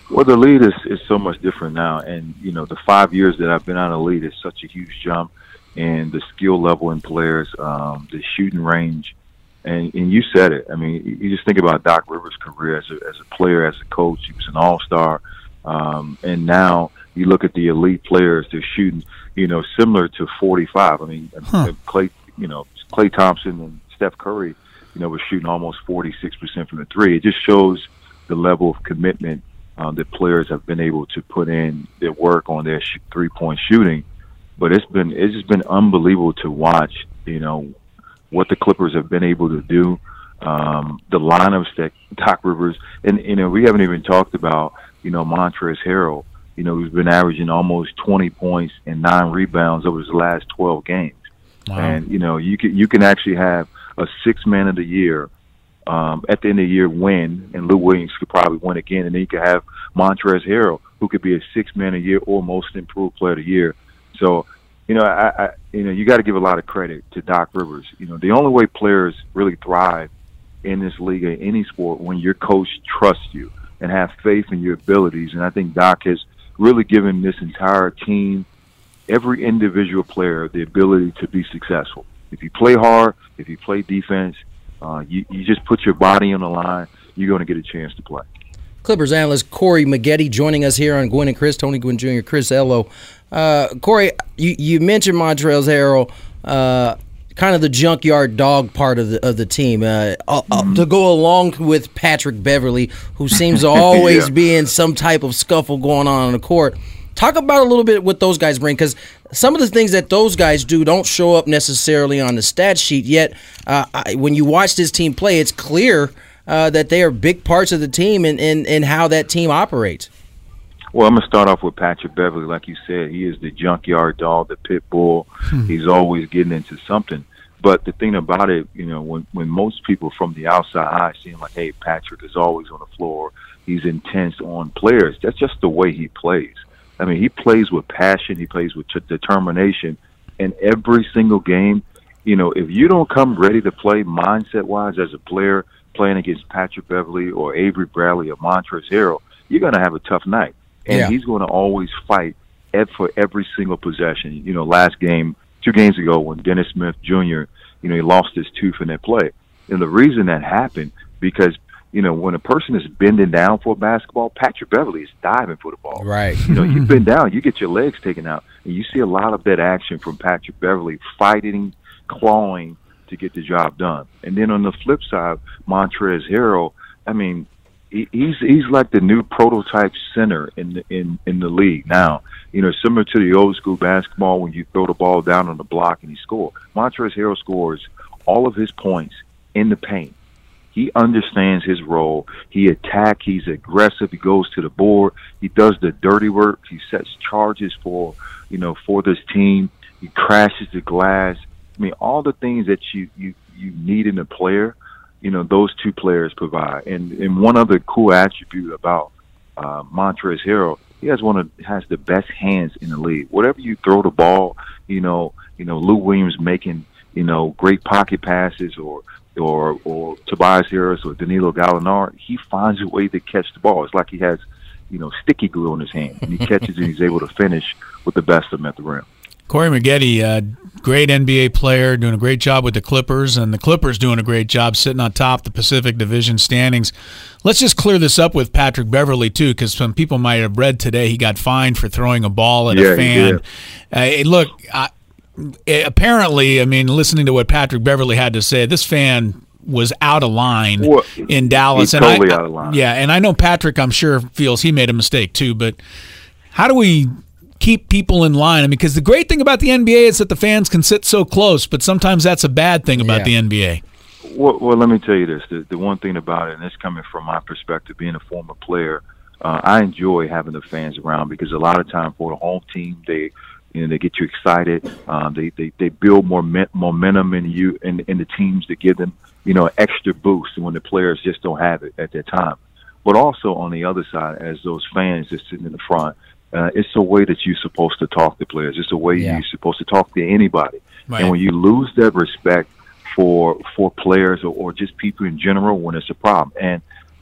Well, the lead is, is so much different now. And, you know, the five years that I've been on the lead is such a huge jump in the skill level in players, um, the shooting range. And, and you said it. I mean, you just think about Doc Rivers' career as a, as a player, as a coach. He was an all-star. Um, and now you look at the elite players, they're shooting, you know, similar to forty-five. I mean, huh. Clay, you know, Klay Thompson and Steph Curry, you know, were shooting almost forty-six percent from the three. It just shows the level of commitment um, that players have been able to put in their work on their sh- three-point shooting. But it's been it's just been unbelievable to watch, you know, what the Clippers have been able to do, um, the lineups that Doc Rivers, and, you know, we haven't even talked about, you know, Montrezl Harrell, you know, who's been averaging almost twenty points and nine rebounds over his last twelve games. Wow. And, you know, you can, you can actually have a six man of the year um, at the end of the year win, and Lou Williams could probably win again, and then you could have Montrezl Harrell, who could be a six man a year or most improved player of the year. So, you know, I, I you know, you got to give a lot of credit to Doc Rivers. You know, the only way players really thrive in this league or any sport when your coach trusts you and have faith in your abilities. And I think Doc has really given this entire team, every individual player, the ability to be successful. If you play hard, if you play defense, uh, you, you just put your body on the line, you're going to get a chance to play. Clippers analyst Corey Maggette joining us here on Gwynn and Chris, Tony Gwynn Junior, Chris Ello. Uh, Corey, you, you mentioned Montrezl Harrell, uh, kind of the junkyard dog part of the of the team, uh, uh, mm-hmm. to go along with Patrick Beverley, who seems to always yeah. be in some type of scuffle going on on the court. Talk about a little bit what those guys bring, because some of the things that those guys do don't show up necessarily on the stat sheet, yet uh, I, when you watch this team play, it's clear uh, that they are big parts of the team and, and, and how that team operates. Well, I'm going to start off with Patrick Beverley. Like you said, he is the junkyard dog, the pit bull. Hmm. He's always getting into something. But the thing about it, you know, when, when most people from the outside eye see him like, hey, Patrick is always on the floor, he's intense on players, that's just the way he plays. I mean, he plays with passion, he plays with t- determination. And every single game, you know, if you don't come ready to play mindset-wise as a player playing against Patrick Beverley or Avery Bradley or Montrezl Harrell, you're going to have a tough night. And yeah. he's going to always fight for every single possession. You know, last game, two games ago, when Dennis Smith Junior, you know, he lost his tooth in that play. And the reason that happened, because, you know, when a person is bending down for a basketball, Patrick Beverley is diving for the ball. Right. You know, you bend down, you get your legs taken out. And you see a lot of that action from Patrick Beverley, fighting, clawing to get the job done. And then on the flip side, Montrezl Harrell, I mean, He's he's like the new prototype center in the, in in the league now. You know, similar to the old school basketball when you throw the ball down on the block and he scores. Montrezl Harrell scores all of his points in the paint. He understands his role. He attacks. He's aggressive. He goes to the board. He does the dirty work. He sets charges for you know for this team. He crashes the glass. I mean, all the things that you you you need in a player, you know, those two players provide. And and one other cool attribute about uh, Montrezl Harrell, he has one of has the best hands in the league. Whatever you throw the ball, you know, you know, Lou Williams making, you know, great pocket passes, or or or Tobias Harris or Danilo Gallinari, he finds a way to catch the ball. It's like he has, you know, sticky glue on his hand, and he catches and he's able to finish with the best of them at the rim. Corey Maggette, uh, great N B A player, doing a great job with the Clippers, and the Clippers doing a great job sitting on top of the Pacific Division standings. Let's just clear this up with Patrick Beverley, too, because some people might have read today he got fined for throwing a ball at yeah, a fan. Uh, look, I, apparently, I mean, listening to what Patrick Beverley had to say, this fan was out of line well, in Dallas. He's and totally I, out of line. Yeah, and I know Patrick, I'm sure, feels he made a mistake, too, but how do we keep people in line? I mean, because the great thing about the N B A is that the fans can sit so close, but sometimes that's a bad thing about yeah. the N B A. Well, well, let me tell you this. The, the one thing about it, and it's coming from my perspective, being a former player, uh, I enjoy having the fans around, because a lot of time for the home team, they you know, they get you excited. Um, they, they, they build more momentum in you and in, in the teams to give them, you know, an extra boost when the players just don't have it at that time. But also on the other side, as those fans just sitting in the front, Uh, it's a way that you're supposed to talk to players. It's a way yeah. you're supposed to talk to anybody. Right. And when you lose that respect for for players or, or just people in general, when it's a problem. And,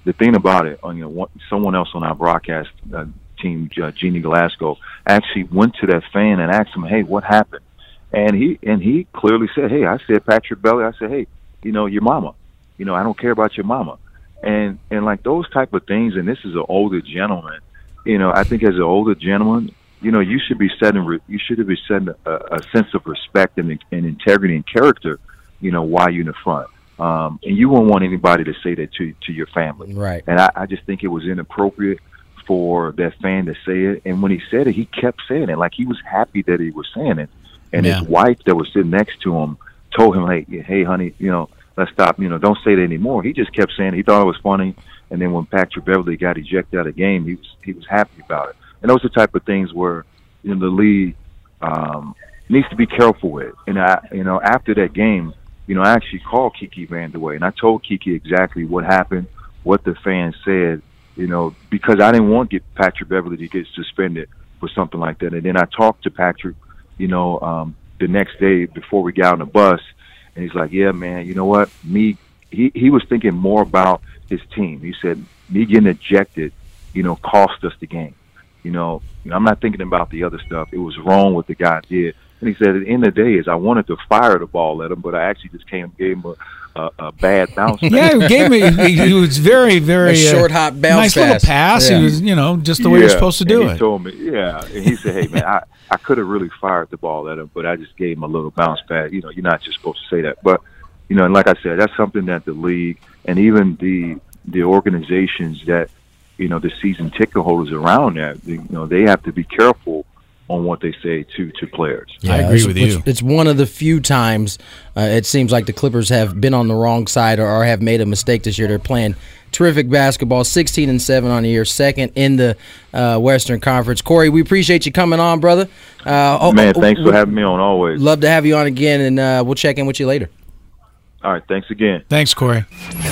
the thing about it, you know, one, someone else on our broadcast uh, team, uh, Jeannie Glasgow, actually went to that fan and asked him, "Hey, what happened?" And he and he clearly said, "Hey, I said Patrick Beverley. I said, hey, you know, your mama. You know, I don't care about your mama." And and like those type of things. And this is an older gentleman. You know, I think as an older gentleman, you know, you should be setting you should be setting a, a sense of respect and, and integrity and character. You know, while you're in the front. Um, and you won't want anybody to say that to to your family. Right. And I, I just think it was inappropriate for that fan to say it. And when he said it, he kept saying it. Like he was happy that he was saying it. And Yeah. his wife that was sitting next to him told him, hey, hey, honey, you know, let's stop. You know, don't say that anymore. He just kept saying it. He thought it was funny. And then when Patrick Beverley got ejected out of the game, he was he was happy about it. And those are the type of things where, you know, the league um, needs to be careful with. And, I, you know, after that game, you know, I actually called Kiki Vandeweghe, and I told Kiki exactly what happened, what the fans said, you know, because I didn't want to get Patrick Beverley to get suspended for something like that. And then I talked to Patrick, you know, um, the next day before we got on the bus, and he's like, yeah, man, you know what? Me, he, he was thinking more about his team. He said, me getting ejected, you know, cost us the game. You know, you know, I'm not thinking about the other stuff. It was wrong what the guy did. And he said, at the end of the day, is I wanted to fire the ball at him, but I actually just came gave him a, a, a bad bounce. Yeah, he gave me. He, he was very, very A short, uh, hot bounce nice pass. little pass. Yeah. He was, you know, just the way yeah. you're supposed to do and it. He told me, yeah. And he said, hey, man, I, I could have really fired the ball at him, but I just gave him a little bounce pad. You know, you're not just supposed to say that. But, you know, and like I said, that's something that the league and even the the organizations that, you know, the season ticket holders around that, you know, they have to be careful on what they say to to players. I agree it's, with it's, you. It's one of the few times uh, it seems like the Clippers have been on the wrong side or, or have made a mistake this year. They're playing terrific basketball, sixteen and seven on the year, second in the uh, Western Conference. Corey, we appreciate you coming on, brother. Uh, oh, Man, oh, thanks oh, for having me on always. Love to have you on again, and uh, we'll check in with you later. All right, thanks again. Thanks, Corey.